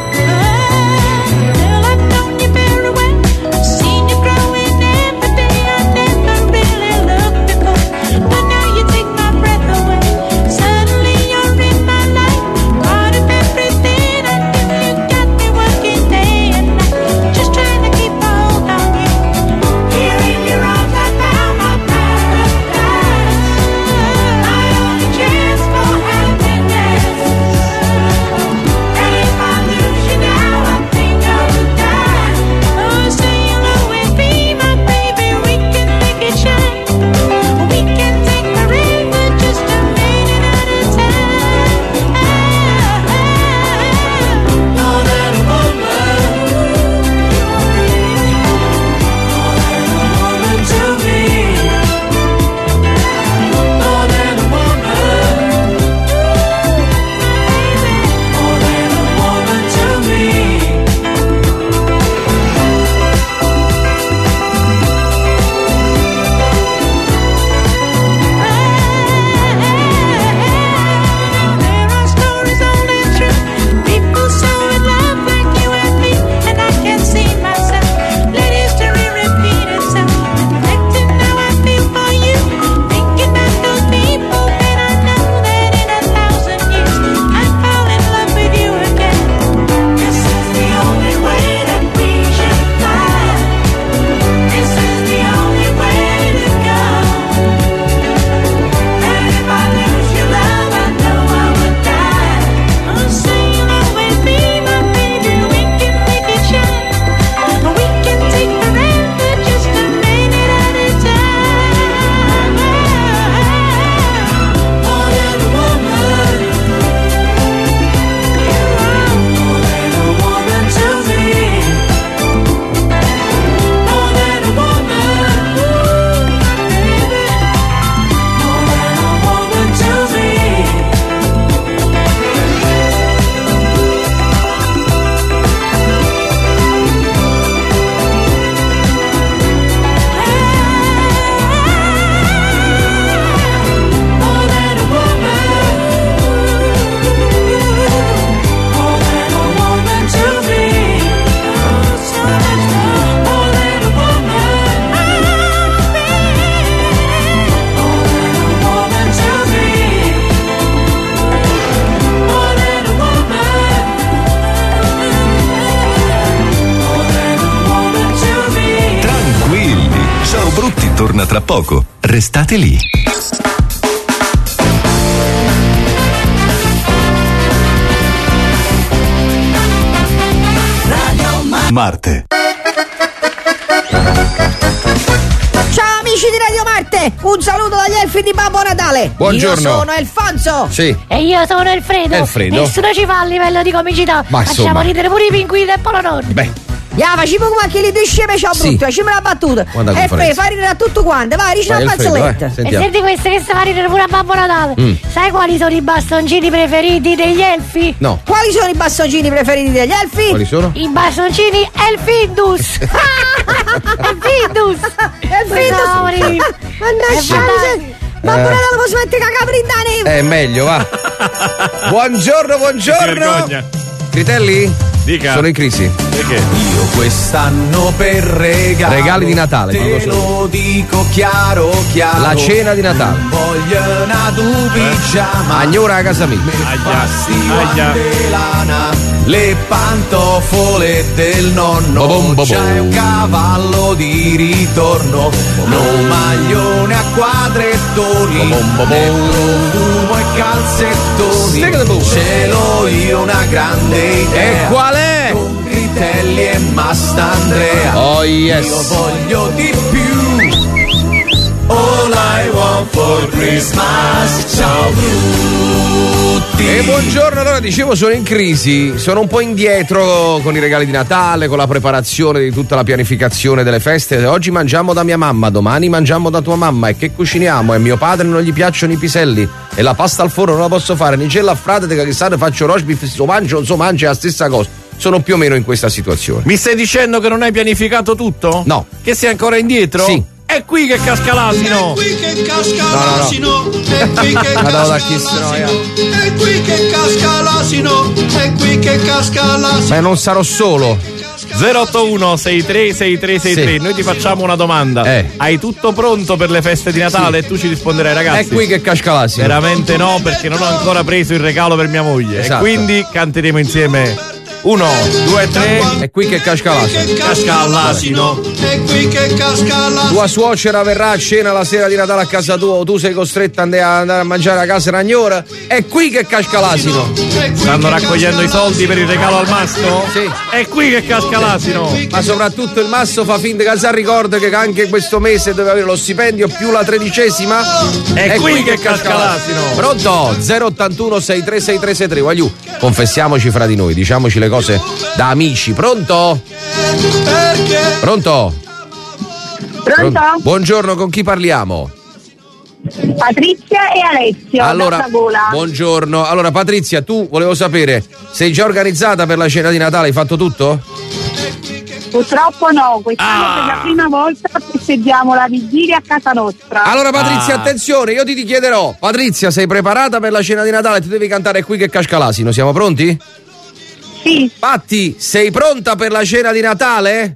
Torna tra poco. Restate lì. Radio Marte. amici di Radio Marte, un saluto dagli elfi di Babbo Natale. Buongiorno. Io sono Alfonso. Sì. E io sono Alfredo. Alfredo. Nessuno ci fa a livello di comicità. Ma Facciamo insomma. ridere pure i pinguini del Polo Nord. Beh. Ya, facciamo come anche le due sceme c'ho Sì. brutto, facciamo la battuta. Quanta E conferenza. fai ridere a tutto quanto, vai, dici Vai, una Alfredo, barzelletta. eh, E sentiamo. senti queste che si fa ridere pure a Babbo Natale. Mm. Sai quali sono i bastoncini preferiti degli elfi? No. Quali sono i bastoncini preferiti degli elfi? Quali sono? I bastoncini Elfindus. Elfindus. Elfindus. Mannaggia, Babbo Eh. Natale posso mettere cacabrindani? È meglio, va. Buongiorno, buongiorno. vergogna. Critelli? Dica. Sono in crisi. Perché? Io quest'anno per regalo Regali di Natale, non lo te so. lo dico chiaro chiaro. La cena di Natale. Voglio una tu pigiama. Agnora a casa mia. Aia. De lana, le pantofole del nonno. Bobom, bobom. C'è un cavallo di ritorno. Non maglione a quadrettoni. Bobom, bobom. Le profumo e calzettoni. Stick the boom. Ce l'ho io una grande idea. E qual è? Con Critelli e Mastandrea. Oh yes. Io voglio di più. All I want for Christmas. Ciao Brutti. E buongiorno, allora dicevo sono in crisi, sono un po' indietro con i regali di Natale, con la preparazione di tutta la pianificazione delle feste. Oggi mangiamo da mia mamma, domani mangiamo da tua mamma e che cuciniamo? E mio padre non gli piacciono i piselli e la pasta al forno non la posso fare, né gella a frate, che sa, faccio roast beef, so mangio, non so mangio, è la stessa cosa. Sono più o meno in questa situazione. Mi stai dicendo che non hai pianificato tutto? No. Che sei ancora indietro? Sì. È qui che casca l'asino. È qui che casca No, no, no. l'asino. È qui che Ma casca da chi se no, l'asino. È qui che casca l'asino. È qui che casca l'asino. Ma non sarò solo. zero otto uno sei tre sei tre sei tre. Sì. Noi ti facciamo una domanda. Eh. Hai tutto pronto per le feste di Natale? Sì. E tu ci risponderai, ragazzi. È qui che casca l'asino. Veramente no, perché non ho ancora preso il regalo per mia moglie. Esatto. E quindi canteremo insieme. Uno, due, tre. È qui che casca l'asino. Casca l'asino. È qui che casca l'asino. Tua suocera verrà a cena la sera di Natale a casa tua o tu sei costretto ad andare a mangiare a casa ragnora? È qui che casca l'asino. Stanno raccogliendo i soldi per il regalo al Masto? Sì. È qui che casca l'asino. Ma soprattutto il Masso fa finta che si ricorda che anche questo mese deve avere lo stipendio più la tredicesima. È qui che casca l'asino. Pronto? zero ottantuno sei tre sei tre sei tre. Voglio, confessiamoci fra di noi, diciamoci le cose da amici. Pronto? Pronto? Pronto? Buongiorno, con chi parliamo? Patrizia e Alessio. Allora, da Sagola. buongiorno. Allora, Patrizia, tu volevo sapere, sei già organizzata per la cena di Natale? Hai fatto tutto? Purtroppo no, quest'anno Ah. per la prima volta festeggiamo la vigilia a casa nostra. Allora, Patrizia, Ah. attenzione, io ti, ti chiederò. Patrizia, sei preparata per la cena di Natale? Ti devi cantare Qui che casca l'asino. Siamo pronti? Sì. Patti, sei pronta per la cena di Natale?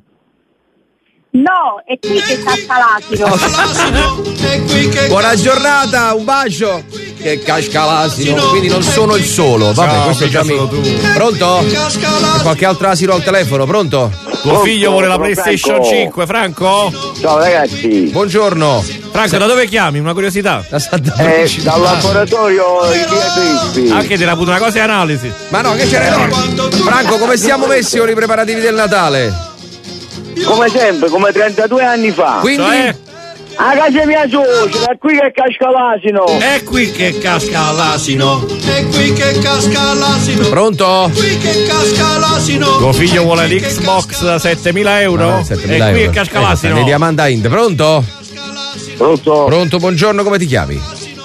No, è qui che casca l'asino. Buona giornata, un bacio. Che casca l'asino, quindi non sono il solo. Vabbè, Ciao, questo è già mica mi... solo tu. Pronto? C'è qualche altro asino al telefono, pronto? Tuo figlio vuole la sono PlayStation Franco. cinque, Franco? Ciao ragazzi. Buongiorno. Franco, da dove chiami? Una curiosità. Da Santa Eh, Croce. dal laboratorio in via Crispi. Anche ti era avuto una cosa di analisi. Ma no, che ce n'è? No. Franco, come siamo messi con i preparativi del Natale? Come sempre, come trentadue anni fa. Quindi? Cioè? A casa mia suocera, è qui che casca l'asino. È qui che casca l'asino. È qui che casca l'asino. Pronto? Qui che casca l'asino. Tuo figlio vuole l'Xbox da settemila euro? No, settemila È qui euro. che casca Eh, l'asino. nei Diamanda Ind. Pronto? Pronto? Pronto, buongiorno, come ti chiami?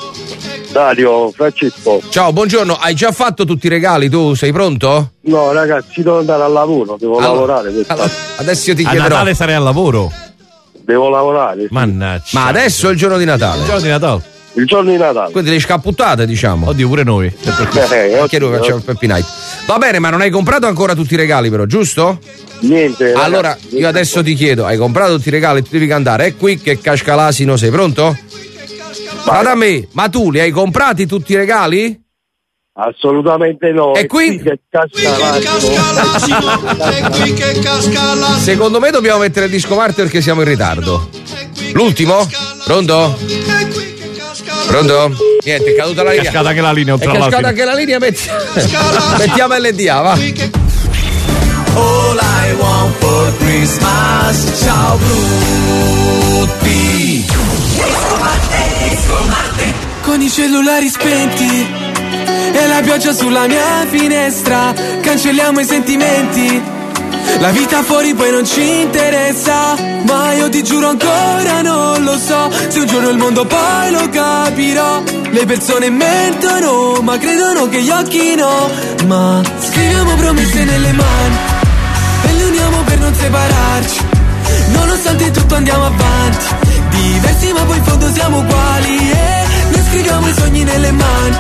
Dario, Francesco. Ciao, buongiorno. Hai già fatto tutti i regali? Tu sei pronto? No ragazzi, devo andare al lavoro, devo Allora- lavorare. quest'anno. Allora, adesso io ti A chiederò. Natale sarai al lavoro. Devo lavorare. Sì. Mannaggia. Ma adesso è il giorno di Il Natale. giorno di Natale. Il giorno di Natale. Quindi le scapputtate, diciamo. Oddio, pure noi. Eh, Anche noi ottimo, facciamo il Peppy Night. Va bene, ma non hai comprato ancora tutti i regali, però, giusto? Niente. Allora, ragazzi, io adesso ti chiedo, hai comprato tutti i regali, tu devi cantare. È qui che casca l'asino, sei pronto? Ma da me, ma tu li hai comprati tutti i regali? Assolutamente no. E È qui- qui che casca l'asino. È qui che casca l'asino. Secondo me dobbiamo mettere il disco Marte perché siamo in ritardo. L'ultimo? Pronto? Pronto? Niente, è caduta la È linea. cascata anche la linea È oltre cascata all'asino. anche la linea, metti... mettiamo L D A, va. All I want for Christmas. Ciao Brutti. Con i cellulari spenti e la pioggia sulla mia finestra, cancelliamo i sentimenti. La vita fuori poi non ci interessa, ma io ti giuro ancora non lo so se un giorno il mondo poi lo capirò. Le persone mentono, ma credono che gli occhi no. Ma scriviamo promesse nelle mani e le uniamo per non separarci. Nonostante tutto andiamo avanti, diversi ma poi in fondo siamo uguali. E noi scriviamo i sogni nelle mani,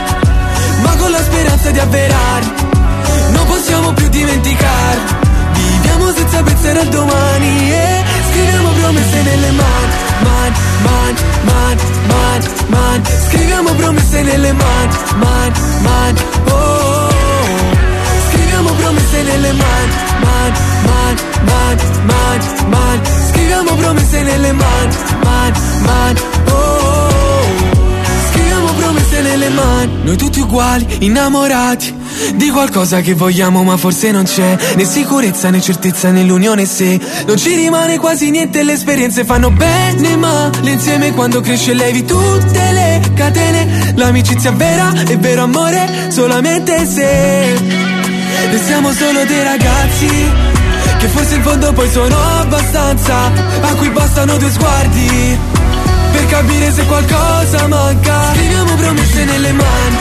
ma con la speranza di avverarli. Non possiamo più dimenticare, viviamo senza pensare al domani. E scriviamo promesse nelle mani, man, man, man, man, man. Scriviamo promesse nelle mani, man, man, oh, oh, oh. Scriviamo promesse nelle mani, man, man, man, man, man. Scriviamo promesse nelle mani, man, man, oh, oh, oh. Scriviamo promesse nelle mani, noi tutti uguali, innamorati di qualcosa che vogliamo ma forse non c'è, né sicurezza né certezza nell'unione se non ci rimane quasi niente. Le esperienze fanno bene ma l'insieme quando cresce levi tutte le catene. L'amicizia vera è vero amore solamente se restiamo solo dei ragazzi che forse in fondo poi sono abbastanza, a cui bastano due sguardi per capire se qualcosa manca. Scriviamo promesse nelle mani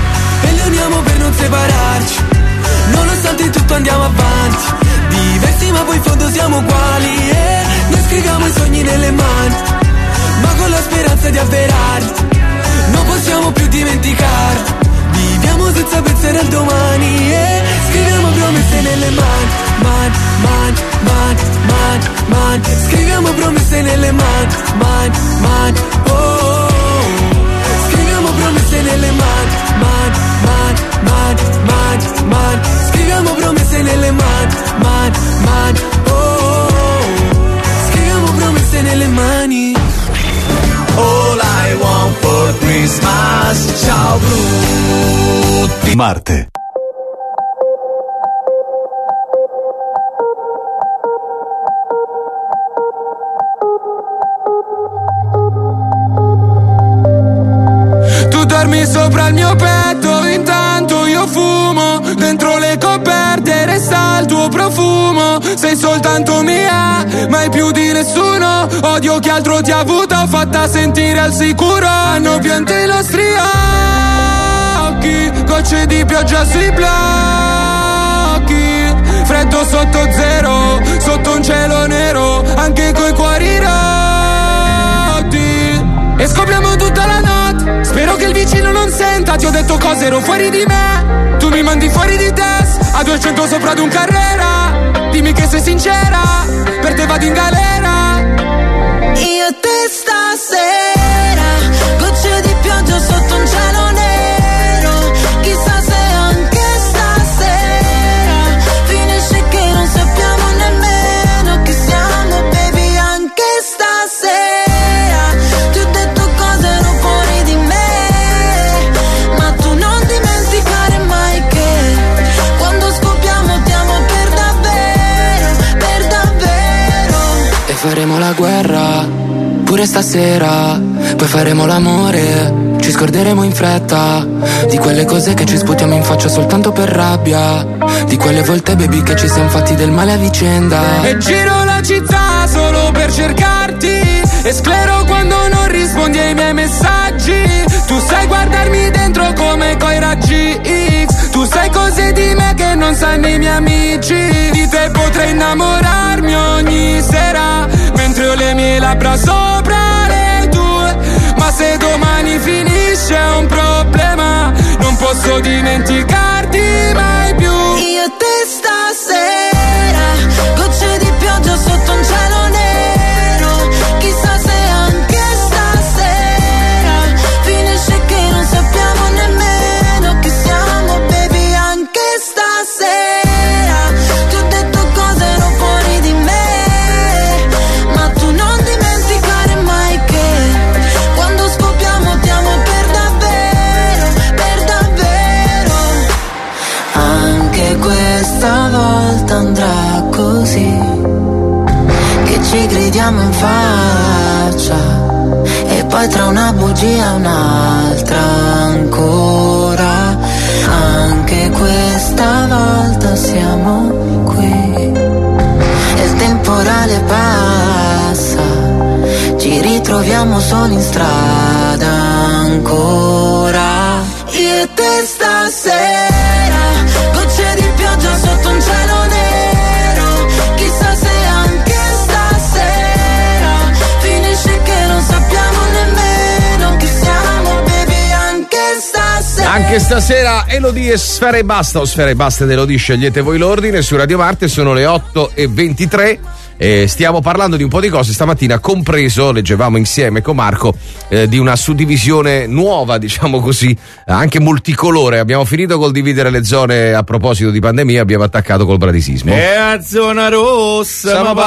e le uniamo per non separarci. Nonostante tutto andiamo avanti, diversi ma poi in fondo siamo uguali. E noi scriviamo i sogni nelle mani, ma con la speranza di avverarli. Non possiamo più dimenticare, viviamo senza pensare al domani. E scriviamo promesse nelle mani, man, man, man, man, man. Scriviamo promesse nelle mani, man, man, oh, oh, oh. Scriviamo promesse nelle mani, man, man, man, man, man. Scriviamo promesse nelle mani, man, man, oh, oh, oh. Scriviamo promesse nelle mani. All I want for Christmas. Ciao Brutti. Marte. Tu dormi sopra il mio petto, intanto io fumo. Dentro le coperte resta il tuo profumo. Sei soltanto mia, mai più di nessuno. Odio chi altro ti ha avuta, fatta sentire al sicuro. Hanno pianto i nostri occhi, gocce di pioggia sui blocchi. Freddo sotto zero, sotto un cielo nero, anche coi cuori rotti. E scopriamo tutta la notte, spero che il vicino non senta. Ti ho detto cose, ero fuori di me, tu mi mandi fuori di testa. A duecento sopra ad un Carrera, dimmi che sei sincera, per te vado in galera. Io e te stasera, gocce di pioggia sotto un cielo nero. Chissà se anche stasera finisce che non sappiamo nemmeno chi siamo, baby. Anche stasera ti ho detto cose ero fuori di me, ma tu non dimenticare mai che quando scoppiamo ti amo per davvero, per davvero. E faremo la guerra pure stasera, poi faremo l'amore, ci scorderemo in fretta di quelle cose che ci sputiamo in faccia soltanto per rabbia, di quelle volte baby che ci siamo fatti del male a vicenda. E giro la città solo per cercarti, e sclero quando non rispondi ai miei messaggi. Tu sai guardarmi dentro come coi raggi X, tu sai cose di me che non sanno i miei amici. Di te potrei innamorarmi ogni sera, mentre ho le mie labbra sopra le tue. Ma se domani finisce è un problema, non posso dimenticarti mai più. Io e te stasera, gocce di pioggia sotto un cielo nero. Chissà se anche stasera finisce che non sappiamo nemmeno chi siamo, baby. Anche stasera ti ho detto cose ero fuori di me, ma tu non dimenticare mai che quando scoppiamo ti amo per davvero, per davvero. Anche questa volta andrà così, che ci gridiamo in faccia e poi tra una bugia e un'altra ancora, anche questa volta siamo qui. E il temporale passa, ci ritroviamo soli in strada ancora. Io e te stasera, gocce di pioggia sotto un cielo nero, chissà se anche stasera finisce che non sappiamo nemmeno chi siamo, baby, anche stasera. Anche stasera Elodie e Sfera e Basta, o Sfera e Basta ed Elodie, scegliete voi l'ordine. Su Radio Marte sono le otto e ventitré. Eh, stiamo parlando di un po' di cose stamattina, compreso, leggevamo insieme con Marco, eh, di una suddivisione nuova, diciamo così, anche multicolore. Abbiamo finito col dividere le zone a proposito di pandemia, abbiamo attaccato col bradisismo. E a zona rossa, ma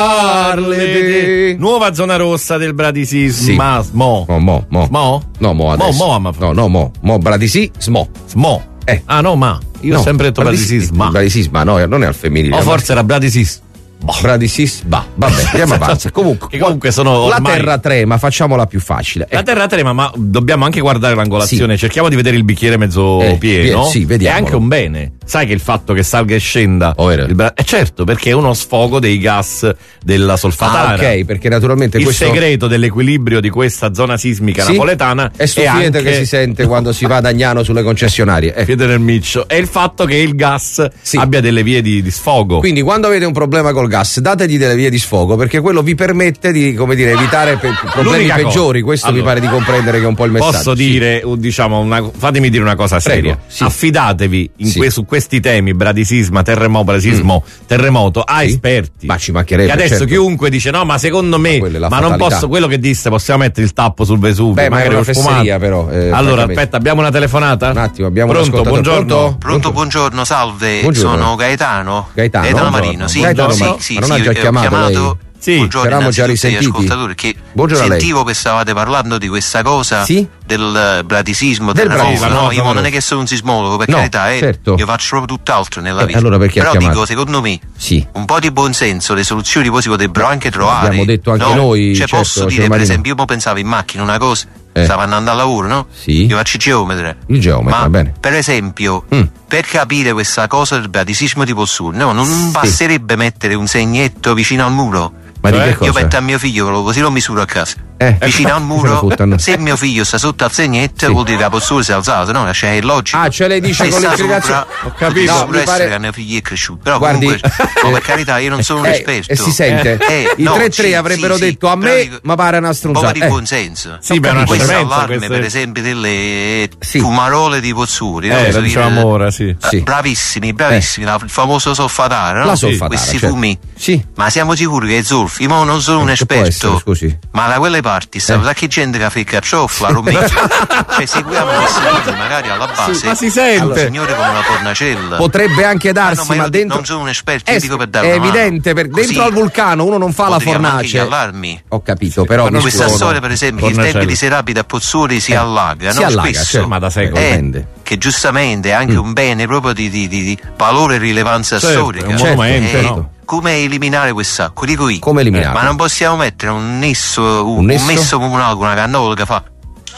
parli. Nuova zona rossa del bradisismo. Sì. Ma mo. Mo, mo, mo. Mo? No, mo adesso. Mo, mo, no, no, mo. Mo, bradisismo. Smo. Eh. Ah, no, ma. Io No, ho sempre detto bradisisma. Bradisisma, no, non è al femminile. O forse era bradisismo. Bradisisma, vabbè, andiamo avanti. Comunque, che comunque sono la ormai... terra trema, facciamola più facile. La terra trema, ma dobbiamo anche guardare l'angolazione. Sì. Cerchiamo di vedere il bicchiere mezzo Eh, pieno. pie- sì, è vediamolo. anche un bene. Sai che il fatto che salga e scenda. Oh, era. il bra- eh certo, perché è uno sfogo dei gas della solfatara. Ah, ok, perché naturalmente il questo segreto dell'equilibrio di questa zona sismica Sì, napoletana è sto è fiete anche... che si sente quando si va ad Agnano sulle concessionarie. Eh. Fiete nel miccio. È il fatto che il gas Sì. abbia delle vie di, di sfogo. Quindi quando avete un problema col gas, dategli delle vie di sfogo, perché quello vi permette di, come dire, evitare pe- problemi L'unica peggiori. cosa- Questo allora, mi pare di comprendere che è un po' il messaggio. Posso Sì. dire, uh, diciamo, una, fatemi dire una cosa Prego, seria. sì. Affidatevi in Sì. que- su questi temi, bradisisma, terremoto, bradisismo, terremoto, a Sì. esperti. Ma ci mancherebbe, Che adesso certo. chiunque dice no, ma secondo me, Ma quella è la ma non fatalità. posso, quello che disse, possiamo mettere il tappo sul Vesuvio. Beh, ma è magari una lo sfumato. fesseria però. eh, Allora, francamente. aspetta, abbiamo una telefonata? Un attimo, abbiamo un Pronto, ascoltatore. buongiorno. Pronto? Pronto, buongiorno, salve, Buongiorno. sono Gaetano. Gaetano? Gaetano Buongiorno. Marino, sì, Gaetano, sì, ma- sì, ma non ha sì, già eh, ho chiamato chiamato. lei? Sì, Buongiorno c'eravamo già innanzitutto agli risentiti. ascoltatori, che Buongiorno a lei. sentivo che stavate parlando di questa cosa Sì? del eh, bradisismo, Del terremoto, bradisismo, no? no, Io no, non no. è che sono un sismologo, per No, carità, eh. certo. Io faccio proprio tutt'altro nella Eh, vita. allora perché ha Però chiamato? dico, secondo me, Sì. un po' di buonsenso, le soluzioni poi si potrebbero anche trovare. Abbiamo detto anche no? noi, Cioè, certo, posso signor dire, per Marino. esempio, io mo pensavo in macchina una cosa, Eh. stavo andando al lavoro, no? Sì. Io faccio il geometra. Il geometra, Ma va bene. per esempio, Mm. per capire questa cosa del bradisismo tipo sul, no, non basterebbe mettere un segnetto vicino al muro. Ma di Cioè, che io cosa? petto a mio figlio, così lo misuro a casa. Eh. Vicino al Se muro, lo fottano. se mio figlio sta sotto al segnetto, Sì. vuol dire che la postura si è alzata, no? Cioè, è logico. Ah, cioè lei dice Se con sta l'esplicazione. sopra, Ho capito. No, No, può mi essere pare- che mio figlio è cresciuto. Però Guardi, comunque, no, per carità, io non sono un Eh, esperto. e si sente. Eh, I no, tre tre sì, avrebbero sì, detto sì, a però me, dico, ma pare una un po' stronzata. di Eh. buonsenso. Sì, beh, una Questa scemenza, allarme, queste- per esempio, delle Sì. fumarole di Pozzuoli, no? Eh, Questo lo dire- dicevamo ora, sì. Sì. Bravissimi, bravissimi, la- il famoso solfatare, no? La solfatara, Questi certo. fumi. Sì. Ma siamo sicuri che i zolfi? Io non sono un Che può esperto, essere, scusi? ma da quelle parti sta Eh. da che gente che fa il carciofo, la rometta. Cioè, seguiamo questi video, magari alla base. Sì, ma si sente. Allora, signore come una tornacella. Potrebbe anche darsi, Ah, no, ma ma, io dentro. non sono un esperto, è, io dico per dare è una mano. evidente, per... Così dentro al vulcano uno non fa la potremmo anche gli fornace. allarmi. Ho capito, però. Ma non mi Questa scusi. storia, per esempio, che il Tornacello. tempo di Serapide a Pozzuoli si Eh, allaga, si no? allaga, Spesso. certo, ma da secoli. Eh, Dipende. che giustamente è anche Mm. un bene proprio di, di, di, di valore e rilevanza Certo, storica. è un Certo, monumento, Eh, no? Come eliminare quest'acqua? Dico io. Come eliminarla? Ma non possiamo mettere un nesso, un, Un nesso? un messo comunale con una cannola che fa.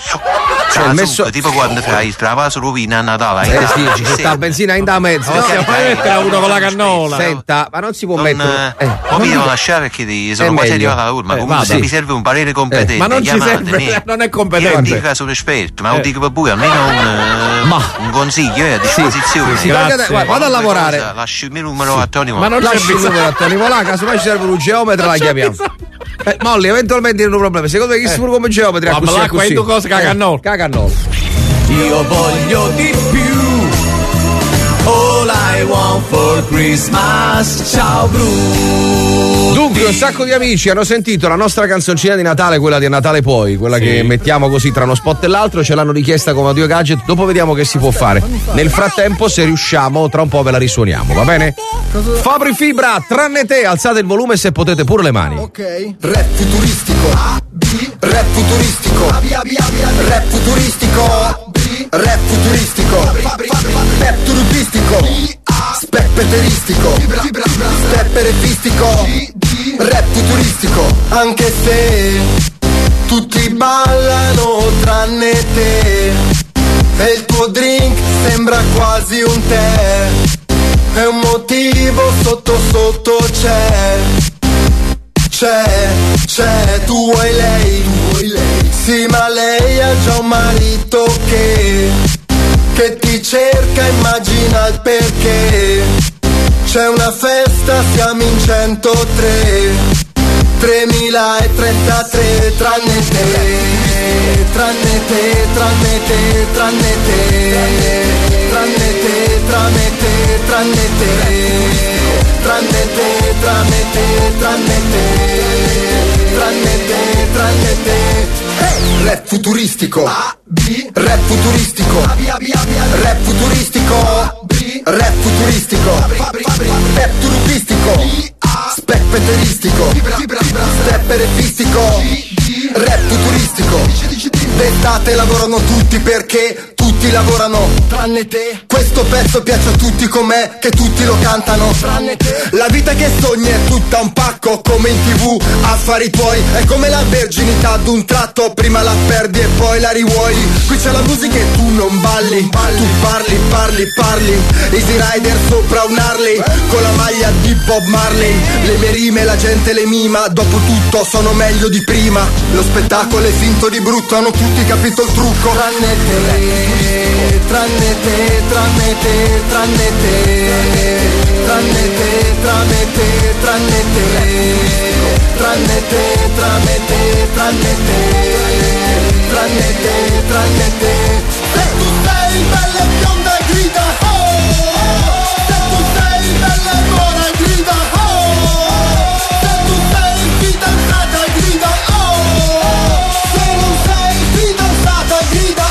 Cioè, il Ah, messo- zucca, tipo quando fai il travaso rovina a Natale. Eh sì, ci sta benzina in da mezzo. No, No, sì, ma mettere a uno con la cannola. Senta, ma non si può Non, mettere. eh, Eh, o mi devo lasciare perché ti- sono È quasi meglio. arrivato alla urma. Eh, Comunque vada. se mi serve un parere competente, Ma non ci chiamatemi. serve, non è Io competente. non dico che sono esperto, ma lo Eh. dico per voi, almeno un, eh, Ma. un consiglio è a disposizione. sì, Grazie. vada, guarda, vada a lavorare. Cosa, lasci il mio numero a Tony Ma non c'è Lasci il bisogno. numero a Tony Volà, casomai ci serve un geometra, la chiamiamo. Eh, Molly, eventualmente non un problema. Secondo me che si pure come geometra Ma così, l'acqua così. è due cose che Eh, cannolo. che cannolo. Io voglio di più. All I want for Christmas. Ciao Brutti. Dunque, un sacco di amici hanno sentito la nostra canzoncina di Natale, quella di A Natale Poi, quella Sì. che mettiamo così tra uno spot e l'altro, ce l'hanno richiesta come audio gadget, dopo vediamo che si può fare. Nel frattempo, se riusciamo, tra un po' ve la risuoniamo, va bene? Fabri Fibra, tranne te, alzate il volume se potete pure le mani. Ok. Rap futuristico. Rap futuristico. Rap futuristico. Rap futuristico. Pep turubistico. Speppeteristico. Stepperefistico. Rap futuristico. Anche se tutti ballano te. E il tuo drink sembra quasi un tè. E un motivo sotto sotto c'è. C'è, c'è, tu vuoi lei, tu vuoi lei. Sì, ma lei ha già un marito che Che ti cerca, immagina il perché. C'è una festa, siamo in centotré, tremilatrentatré, tranne te, tranne te, tranne te, tranne te, tranne te, tranne te, tranne te, tranne te, tranne te, tranne te, tranne te, tranne te. Rap futuristico, rap futuristico, rap futuristico, rap futuristico, rap turupistico, specpeteristico, stepperepistico, rap futuristico. D'estate lavorano tutti perché tutti lavorano, tranne te. Questo pezzo piace a tutti com'è, che tutti lo cantano, tranne te. La vita che sogni è tutta un pacco, come in tv, affari tuoi. È come la verginità d'un tratto, prima la perdi e poi la rivuoi. Qui c'è la musica e tu non balli, tu parli, parli, parli. Easy Rider sopra un Harley, con la maglia di Bob Marley. Le mie rime la gente le mima, dopo tutto sono meglio di prima. Lo spettacolo è finto di brutto, hanno tutti capito il trucco, tranne te, tranne te, tranne te, tranne te, tranne te, tranne te, tranne te, tranne te, tranne te, tranne te, tranne te, tranne te. Se tu sei bella e bionda grida oh, se tu sei bella e buona grida oh, se tu sei fidanzata grida oh, se non sei fidanzata grida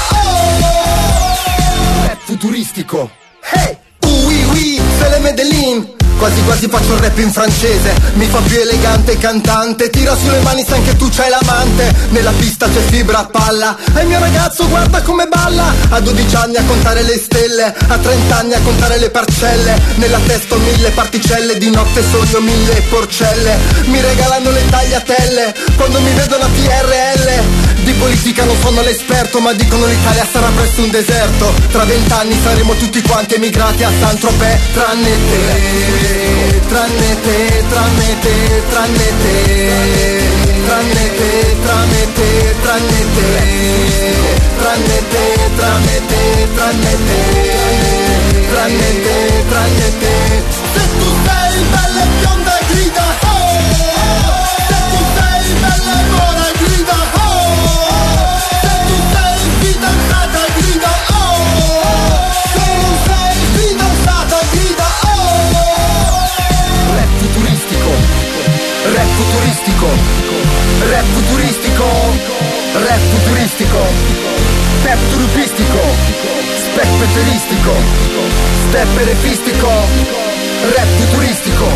oh. Rap futuristico, hey, oui oui, c'est le Medellin. Quasi quasi faccio il rap in francese, mi fa più elegante cantante. Tira sulle mani se anche tu c'hai l'amante. Nella pista c'è fibra a palla, e il mio ragazzo guarda come balla. A dodici anni a contare le stelle, a trenta anni a contare le parcelle. Nella testa ho mille particelle, di notte sogno mille porcelle. Mi regalano le tagliatelle, quando mi vedono a T R L. Di politica non sono l'esperto, ma dicono l'Italia sarà presto un deserto. Tra vent'anni saremo tutti quanti emigrati a Saint-Tropez, tranne te. Tranne te, tranne te, tranne te, tranne te, tranne te, tranne te, tranne te, tranne te, tranne te, tranne te, tranne te. Se tu sei bella e bionda grida oh, se tu sei bella e buona grida oh, se tu sei fidanzata grida oh, se non sei fidanzata grida oh. Rap futuristico, rap futuristico, rap futuristico, rap futuristico, pep turupistico, specpeteristico, stepperepistico, rap futuristico.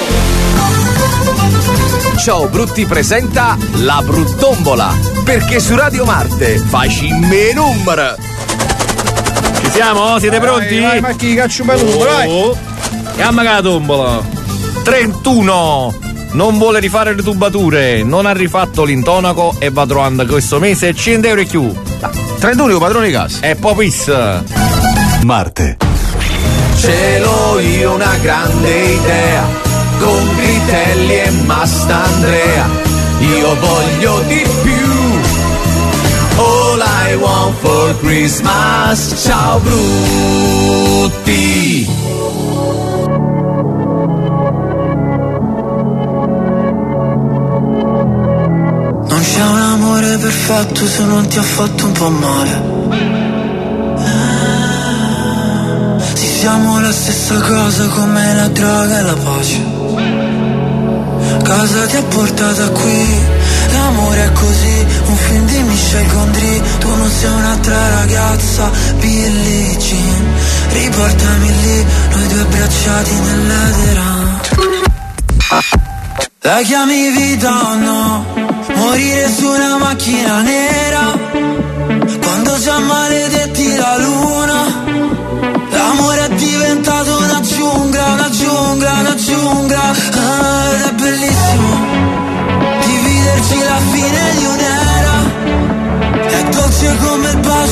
Ciao Brutti presenta La Bruttombola, perché su Radio Marte facci me numero. Ci siamo? Siete vai, pronti? Vai, ma chi caccio un numero, vai. Chiama la tombola. trentuno. Non vuole rifare le tubature, non ha rifatto l'intonaco e va trovando questo mese cento euro e più. trentuno padrone di casa. È popis. Marte. Ce l'ho io una grande idea, con Gritelli e Mastandrea, io voglio di più. All I want for Christmas, ciao Brutti. Non c'è un amore perfetto se non ti ha fatto un po' male. Sì, siamo la stessa cosa come la droga e la pace. Cosa ti ha portata qui? L'amore è così, un film di Michel Gondry. Tu non sei un'altra ragazza, Billie Jean. Riportami lì, noi due abbracciati nell'edera. La chiami vita o no? Morire su una macchina nera, quando già maledetti la luna. L'amore è diventato una giungla, una giungla, una giungla. Ah, ed è bellissimo dividerci la fine di un'era. È dolce come il bacio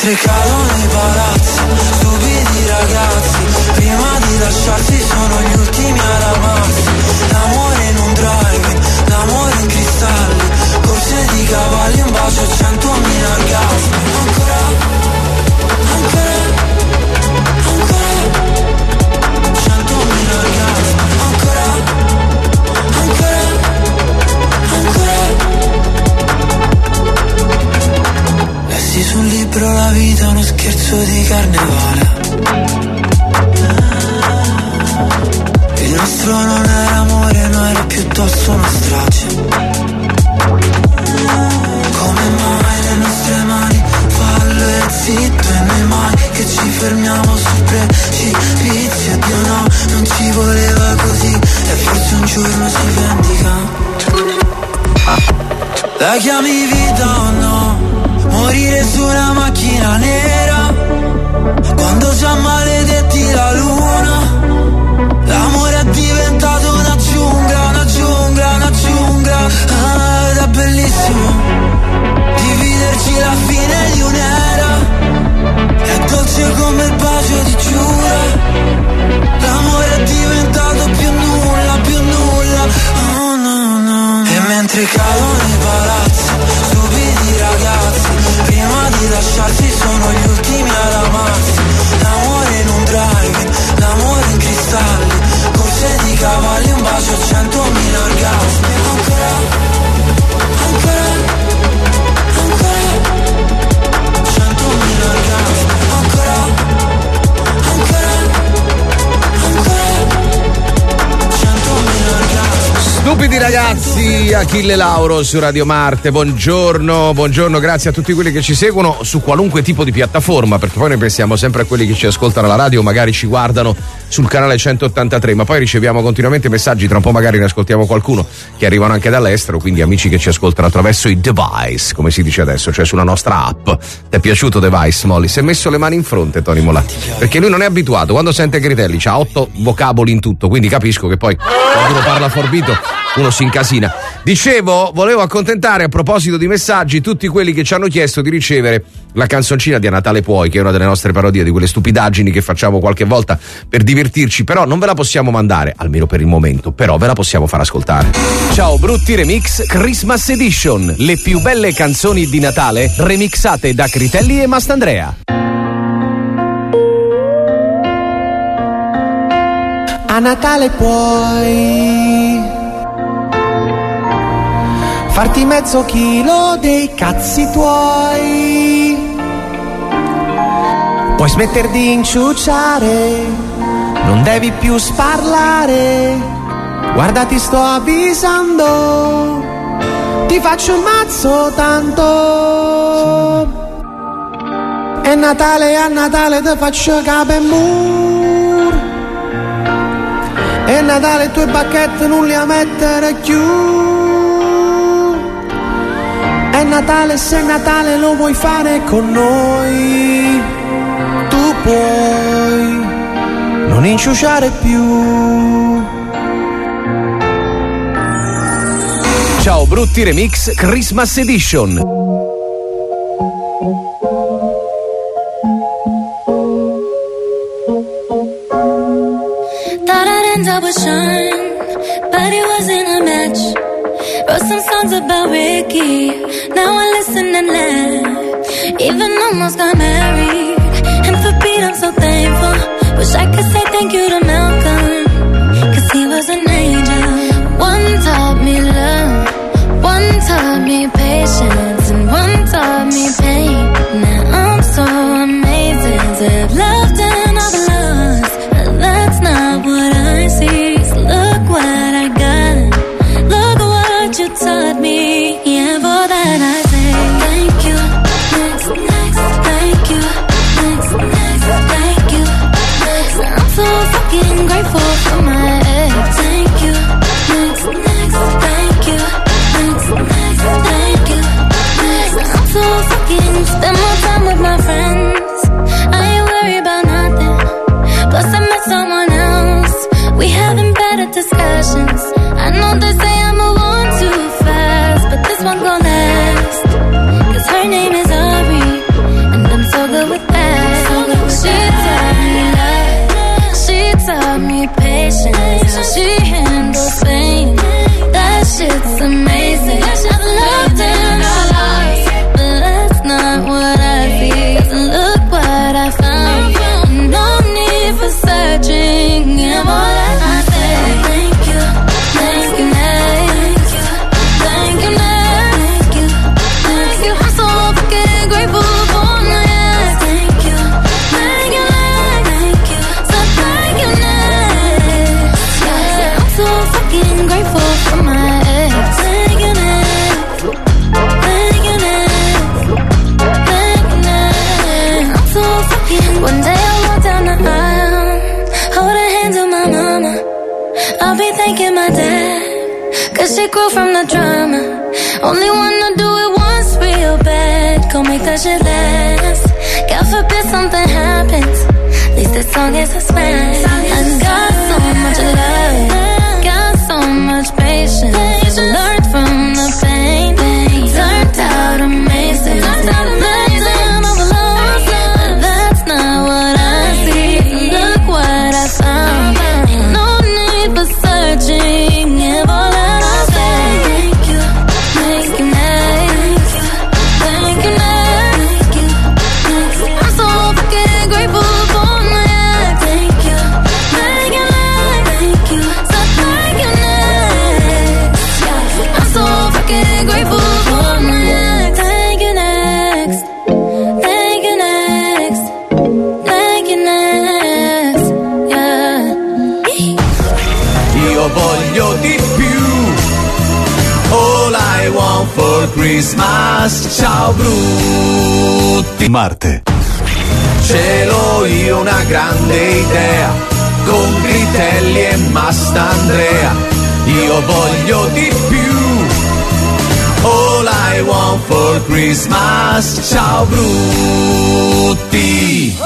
mentre cadono i palazzi, stupidi ragazzi, prima di lasciarsi sono gli ultimi ad amarsi. L'amore in un drive, l'amore in cristalli, corse di cavalli, un bacio, centomila orgasmi. Ancora, ancora, ancora, centomila orgasmi. Ancora, ancora, ancora. Lessi sul libro la vita, uno scherzo di carnevale. Il nostro non era amore, no, era piuttosto una strage. Come mai le nostre mani fallo e zitto, e noi mai che ci fermiamo sul precipizio. Dio no, non ci voleva così, e forse un giorno si vendica. La chiami vita o no? Morire su una macchina nera, quando già maledetti la luna. L'amore è diventato una giungla, una giungla, una giungla. Ah, ed è bellissimo dividerci la fine di un'era. È dolce come il bacio di Giura. L'amore è diventato più nulla, più nulla. Oh no, no, no. E mentre cadono i palazzi, stupidi ragazzi, prima di lasciarsi sono gli ultimi ad amarsi. L'amore in un drive, l'amore in cristalli, corse di cavalli, un bacio, centomila orgasmi. Ancora, ancora, ancora, centomila orgasmi. Ancora, ancora, ancora, centomila orgasmi. Stupidi ragazzi, Achille Lauro su Radio Marte. Buongiorno, buongiorno, grazie a tutti quelli che ci seguono su qualunque tipo di piattaforma, perché poi noi pensiamo sempre a quelli che ci ascoltano alla radio, magari ci guardano sul canale centottantatré, ma poi riceviamo continuamente messaggi, tra un po' magari ne ascoltiamo qualcuno, che arrivano anche dall'estero, quindi amici che ci ascoltano attraverso i device, come si dice adesso, cioè sulla nostra app. Ti è piaciuto device, Molly? Si è messo le mani in fronte Tony Molatti, perché lui non è abituato, quando sente Critelli c'ha otto vocaboli in tutto, quindi capisco che poi quando uno parla forbito uno si incasina. Dicevo, volevo accontentare, a proposito di messaggi, tutti quelli che ci hanno chiesto di ricevere la canzoncina di A Natale Puoi, che è una delle nostre parodie, di quelle stupidaggini che facciamo qualche volta per divertirci, però non ve la possiamo mandare, almeno per il momento, però ve la possiamo far ascoltare. Ciao Brutti Remix Christmas Edition, le più belle canzoni di Natale remixate da Critelli e Mastandrea. A Natale puoi farti mezzo chilo dei cazzi tuoi, puoi smettere di inciucciare, non devi più sparlare, guarda ti sto avvisando, ti faccio il mazzo tanto, è Natale, a Natale ti faccio capo e mur, è Natale i tuoi bacchetti non li a mettere più. È Natale, se è Natale lo vuoi fare con noi, tu puoi non inciuciare più. Ciao Brutti Remix Christmas Edition. Thought I'd end up with Sean, but it wasn't a match. Wrote some songs about Ricky, now I listen and laugh. Even almost got married, and for Pete I'm so thankful. Wish I could say thank you to Malcolm, cause he was an angel. One taught me love, one taught me patience, and one taught me pain. Now I'm so amazing to have loved and I've lost, but that's not what I see. So look what I got, look what you taught me. Yeah, for that I say thank you. Next, next, thank you. Next, next, thank you. Next, I'm so fucking good with that. She taught me love, she taught me patience, how she handles pain. That shit's amazing. Loved in our lives, but that's not what I see. 'Cause look what I found. No need for searching. I'm all that I say. Thank you, thank you, thank you, thank you, thank you, thank you. I'm so fucking grateful for my ex. Thank you, thank you, thank you, so thank you, next. Yeah, I'm so fucking grateful for my ex. Thank you, next. Thank you, next. Thank you, next. I'm so fucking. One day I'll walk down the aisle, hold her hand to my mama. I'll be thanking my dad, 'cause she grew from the drama. Only wanna do it once real bad, go make that shit last. God forbid something happens, at least this song is a smash. I got so much love, got so much patience, learned from the pain, turned out amazing. Blazing all the lows, but that's not what I see. Look what I found, no need for searching. If all that I say, thank you, thank you, thank you, thank you, thank you, thank you. I'm so fucking grateful for my ex. Thank you, thank you, thank you, so thank you, next. Yeah, I'm so fucking grateful for my ex. Thank you, next. Thank you, next. Thank you, next. Yeah. Io voglio di più. All I want for Christmas. Ciao brutti. Marte. Ce l'ho io una grande idea, con Gritelli e Mastandrea. Io voglio di più. All I want for Christmas. Ciao brutti.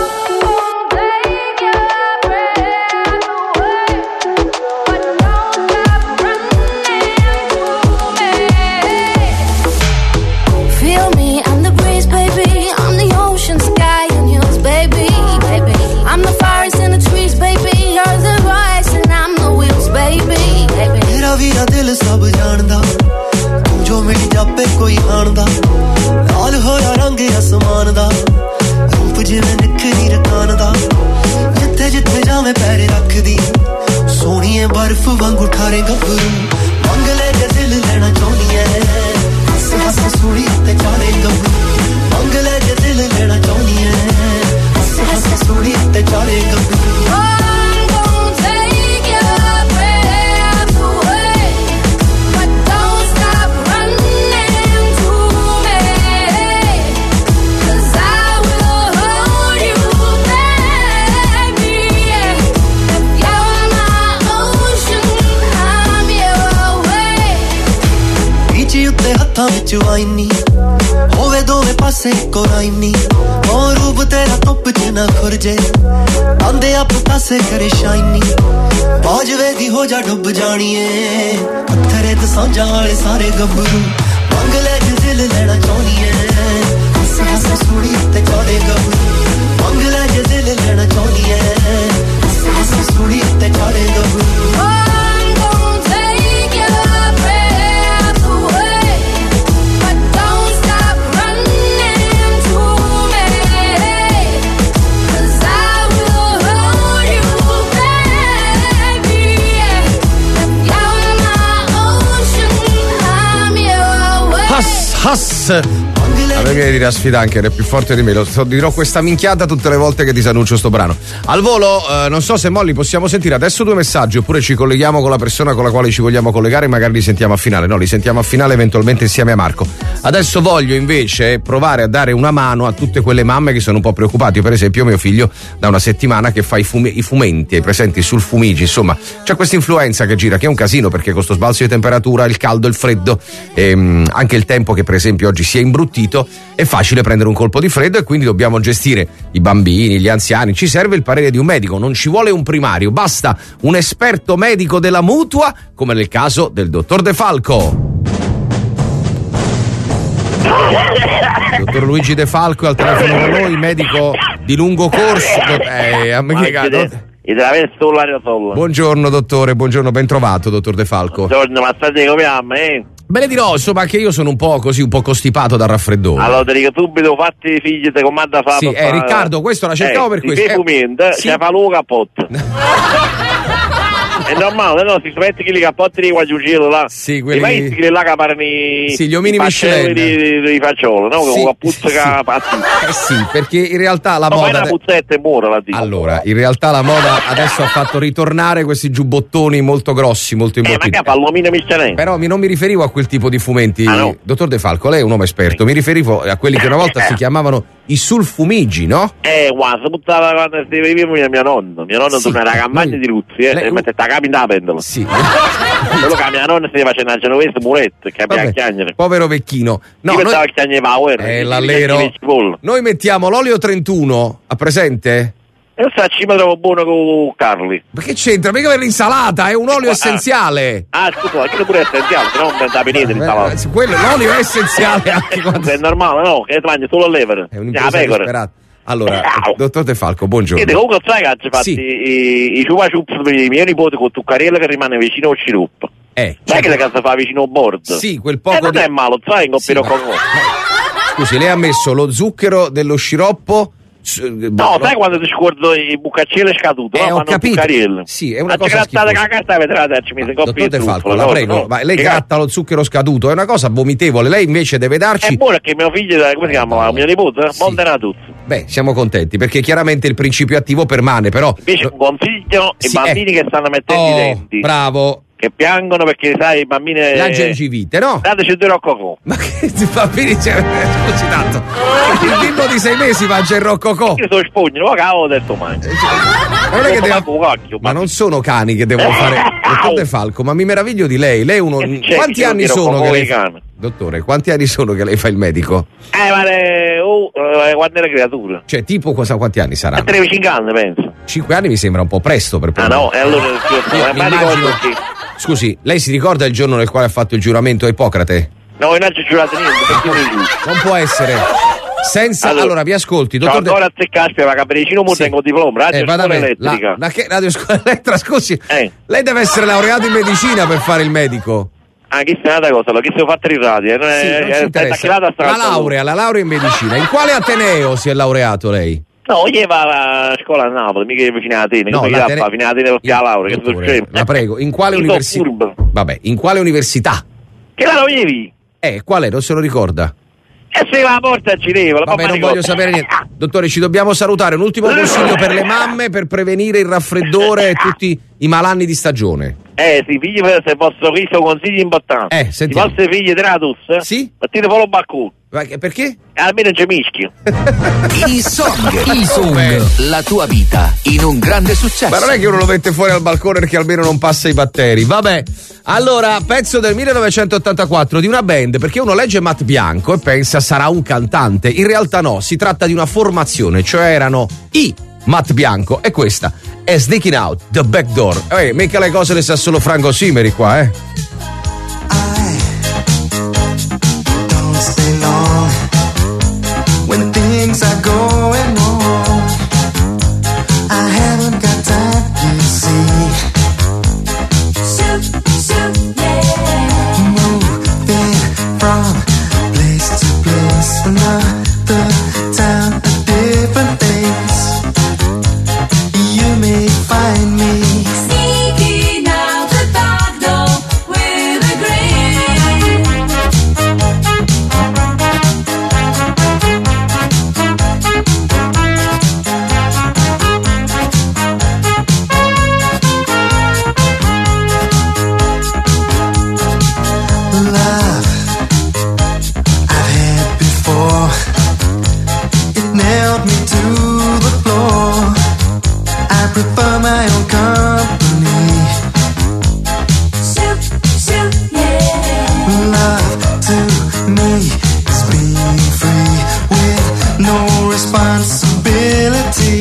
Feel me, I'm the breeze, baby. I'm the ocean, sky, and hills, baby. Baby, I'm the forest and the trees, baby. You're the rise and I'm the wheels, baby. Baby, तेरा वीरा दिल सब जानदा, तू जो मिल जापे कोई आंदा। लाल होया रंग आसमान दा, रूप जिवें निखरी रकान दा। जिथे जिथे जावे पैर रखदी, सोहणीए बर्फ वांगू ठारे गभरू। मंग ले जे दिल लेना चाहनी है, हस हस सूड़ी ते चारे गभरू। मंग ले जे दिल लेना चाहनी है, हस हस सूड़ी ते चारे गभरू। I'm gonna take your breath away, but don't stop running to me, 'cause I will hold you, baby. If you're my ocean, I'm your wave. बीच उत्ते हत्थां विच वाइनी, होवे दोवें पासे इक्को राइनी। ओ रूप तेरा धुप च ना खुरजे, आंदे आप पासे करे शाइनी। बाजवे दी हो जा डुब जानिए, पत्थरे ते सांझां वाले सारे गब्बरू। मंग ले जे दिल लेना चाहनी है, हस हस सूड़ी ते चारे गब्बरू। मंग ले जे दिल लेना चाहनी है, हस हस सूड़ी ते चारे गब्बरू। I'm gonna take your breath away, but don't stop running to me, 'cause I will hold you, baby. If you're my ocean, I'm your wave. Hass, hass. A me viene dire a sfida anche, è più forte di me. Lo dirò questa minchiata tutte le volte che disannuncio sto brano. Al volo, eh, non so se Molly possiamo sentire adesso due messaggi oppure ci colleghiamo con la persona con la quale ci vogliamo collegare e magari li sentiamo a finale. No, li sentiamo a finale eventualmente insieme a Marco. Adesso voglio invece provare a dare una mano a tutte quelle mamme che sono un po' preoccupate. Per esempio mio figlio da una settimana che fa i, fume- i fumenti, i presenti sul Fumigi. Insomma, c'è questa influenza che gira, che è un casino perché con sto sbalzo di temperatura, il caldo, il freddo, ehm, anche il tempo che per esempio oggi si è imbruttito, è facile prendere un colpo di freddo e quindi dobbiamo gestire i bambini, gli anziani. Ci serve il parere di un medico, non ci vuole un primario, basta un esperto medico della mutua, come nel caso del dottor De Falco. Dottor Luigi De Falco al telefono con noi, medico di lungo corso. Eh, a me che Buongiorno dottore, buongiorno, ben trovato dottor De Falco. Buongiorno, ma state come a me? Bene dirò, insomma, che io sono un po' così, un po' costipato dal raffreddore. Allora ti dico subito, fatti i figli, te comanda fa. Sì, eh, Riccardo, questo la cercavo eh, per questo. Se fumiente, sì. C'è fa lo cappotto. È normale, no? Si metti che li cappotti di guagliucino là. Sì, quelli. I maestri che là caparano i. Sì, gli omini Michelin. Di, di, di facciolo, no? Sì, Con la puzza sì. Che eh sì, perché in realtà la no, moda. Ma è una puzzetta e muore la dico. Allora, in realtà la moda adesso ha fatto ritornare questi giubbottoni molto grossi, molto imbottiti. Eh, ma che fa l'omino Michelin? Però mi, non mi riferivo a quel tipo di fumetti. Ah, no? Dottor De Falco, lei è un uomo esperto. Mi riferivo a quelli che una volta si chiamavano i sulfumigi, no? Eh, guarda, buttava quando vivevo mio, mio nonno. Mio nonno Sì, tornava a campagna di Ruzzi, eh, lei- e metteva la capita a pendola. Sì. Quello che mia nonna si faceva una genovese murette, che abbia Vabbè, a chiagnere. povero vecchino. No, Io noi, pensavo che chiagneva a guerra. eh, l'allero. Noi mettiamo l'olio trentuno, ha presente? E non so, ci mi trovo buono con Carli. Ma che c'entra? Mica per l'insalata, è un olio Ah. essenziale. Ah, scusa, ma quello pure è essenziale, se no non pensa a venire l'insalata. Eh, quello, l'olio è essenziale anche quando... È normale, no? Che ti mangi solo il levere. È un'impresa disperata. Allora, dottor De Falco, buongiorno. Io comunque sai che ci fatti Sì. i, i ciupa ciups per i miei nipoti con tuccarella che rimane vicino al sciroppo. Eh, Sai che le cazzo fa vicino al board? Sì, quel Eh, poco non di... è malo, sai, in coppino Sì, con ma- Scusi, lei ha messo lo zucchero dello sciroppo... s- No, sai quando ti scordo i bucaccelli scadute? Eh, no? ho Fanno capito. tuccarelle. Sì, è una Ma cosa ci grattate schifosa. la carta vedrà ci mette in coppia Dottor De di Falco, zucchero, la no? prego, No. ma lei Che gratta lo zucchero scaduto, è una cosa vomitevole, lei invece deve darci... È buono che mio figlio, come si chiama? Mio nipote? Montenatuzzo. Beh, siamo contenti, perché chiaramente il principio attivo permane, però... Invece un consiglio ai Sì, bambini eh. che stanno mettendo Oh, i denti. bravo. Che piangono perché sai i bambini. La gengivite, no? Dateci due roccocò. Ma che i bambini c'è. Scusi tanto. Il bimbo di sei mesi mangia il roccocò. Io sono spugno, ma cavolo ho detto mai. Ma non è che deve- Ma non sono cani che devono fare. Dottor De Falco, ma mi meraviglio di lei. Lei è uno. c'è Quanti che anni io sono tiro che con lei i cani? Dottore, quanti anni sono che lei fa il medico? Eh, ma le, oh, eh, quando era creatura? Cioè, tipo cosa, quanti anni saranno? tre cinque anni, penso. cinque anni mi sembra un po' presto per Ah no, e allora io Io eh, mi ma immagino- ricordo che. Scusi, lei si ricorda il giorno nel quale ha fatto il giuramento a Ippocrate? No, io non ci ho giurato niente, perché mi giuro. Non può essere. Senza. Allora, Allora, vi ascolti, C'ho dottor De- ancora a te caspita, ma Capericino mo Sì. tengo diploma, radio Eh, vada scuola bene. elettrica. La, la che radio scuola elettrica, scusi. Eh. Lei deve essere laureato in medicina per fare il medico. Ah, che è un'altra cosa, lo che si ho fatto in radio, eh, non Sì, è, non è- ci è interessa. attaccato a sta La cosa. laurea, la laurea in medicina. In quale ateneo si è laureato lei? No, io va alla scuola a Napoli, mica vicino a Atene, No, come la la tene- fa, vicino a Atene per la laurea, che tu Dottore, la prego, in quale Io sono università? furbo. Vabbè, in quale università? Che la avevi? Eh, qual è? Non se lo ricorda. E se va la porta ci devo, la Vabbè, non mamma voglio ricorda. sapere niente. Dottore, ci dobbiamo salutare. Un ultimo consiglio per le mamme per prevenire il raffreddore e tutti i malanni di stagione. Eh, sì, figli, se posso, questo consigli importanti. Eh, I sentiamo. vostri figli tratus, eh? Sì? Mettete fuori il balcone. Ma che- perché? E almeno c'è mischio. Il song, il song, la tua vita in un grande successo. Ma non è che uno lo mette fuori al balcone perché almeno non passa i batteri. Vabbè, allora, pezzo del millenovecentottantaquattro di una band, perché uno legge Matt Bianco e pensa sarà un cantante. In realtà no, si tratta di una formazione, cioè erano i Matt Bianco e questa è Sneaking Out the Back Door. Eh, mica le cose le sa solo Franco Simeri qua, eh. Don't stay long when things are going wrong. I haven't got time to see. Shoot, shoot, yeah. Moving from place to place, another town, a different place. You may find me sneaking out the back door with a grin. Love I've had before, it nailed me to the floor. I prefer my own company. Shoot, shoot, yeah. Love to me is being free with no responsibility.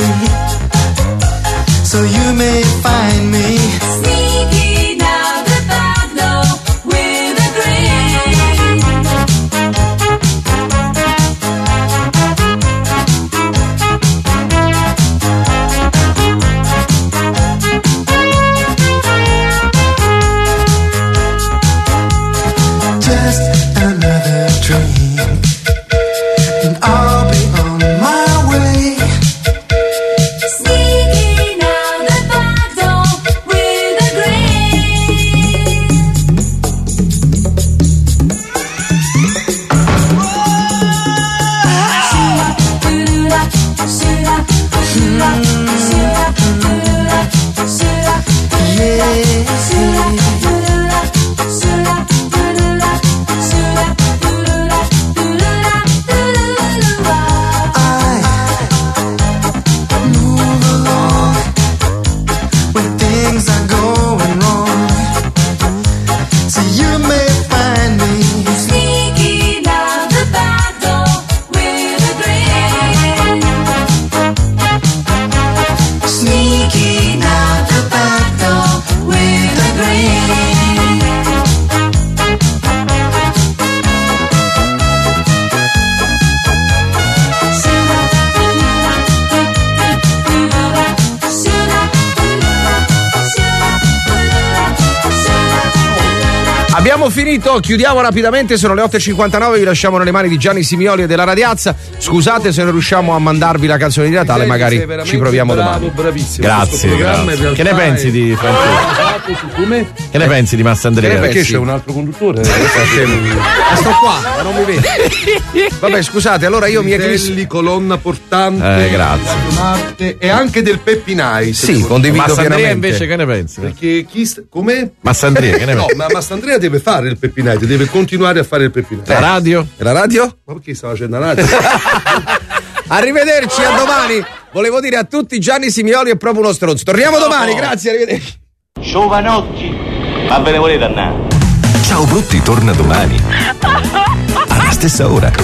So you may find me sneaking out the back door with a grin. Abbiamo finito, chiudiamo rapidamente, sono le otto e cinquantanove, vi lasciamo nelle mani di Gianni Simioli e della Radiazza. Scusate se non riusciamo a mandarvi la canzone di Natale, magari ci proviamo bravo, domani. Bravissimo. Grazie, grazie. Che ne pensi di Francesco? Come? Che ne pensi di Massandrea? Perché c'è un altro conduttore? Ma sto qua, ma non mi vedi. Vabbè, scusate, allora io mi eclissi. Colonna portante. Eh, grazie. Marte, e anche del Peppi Nice. Sì, condivido Massandrea pienamente. invece che ne pensi? Perché chi st- come? Massandrea, che ne No, pensi? ma Massandrea deve fare il Peppi Night, deve continuare a fare il Peppi Night. La radio? E la radio? Ma perché stava facendo la radio? Arrivederci, a domani. Volevo dire a tutti, Gianni Simioli è proprio uno stronzo. Torniamo domani, grazie, arrivederci. Giovanotti, ma ve ne volete andare? Ciao Brutti torna domani alla stessa ora.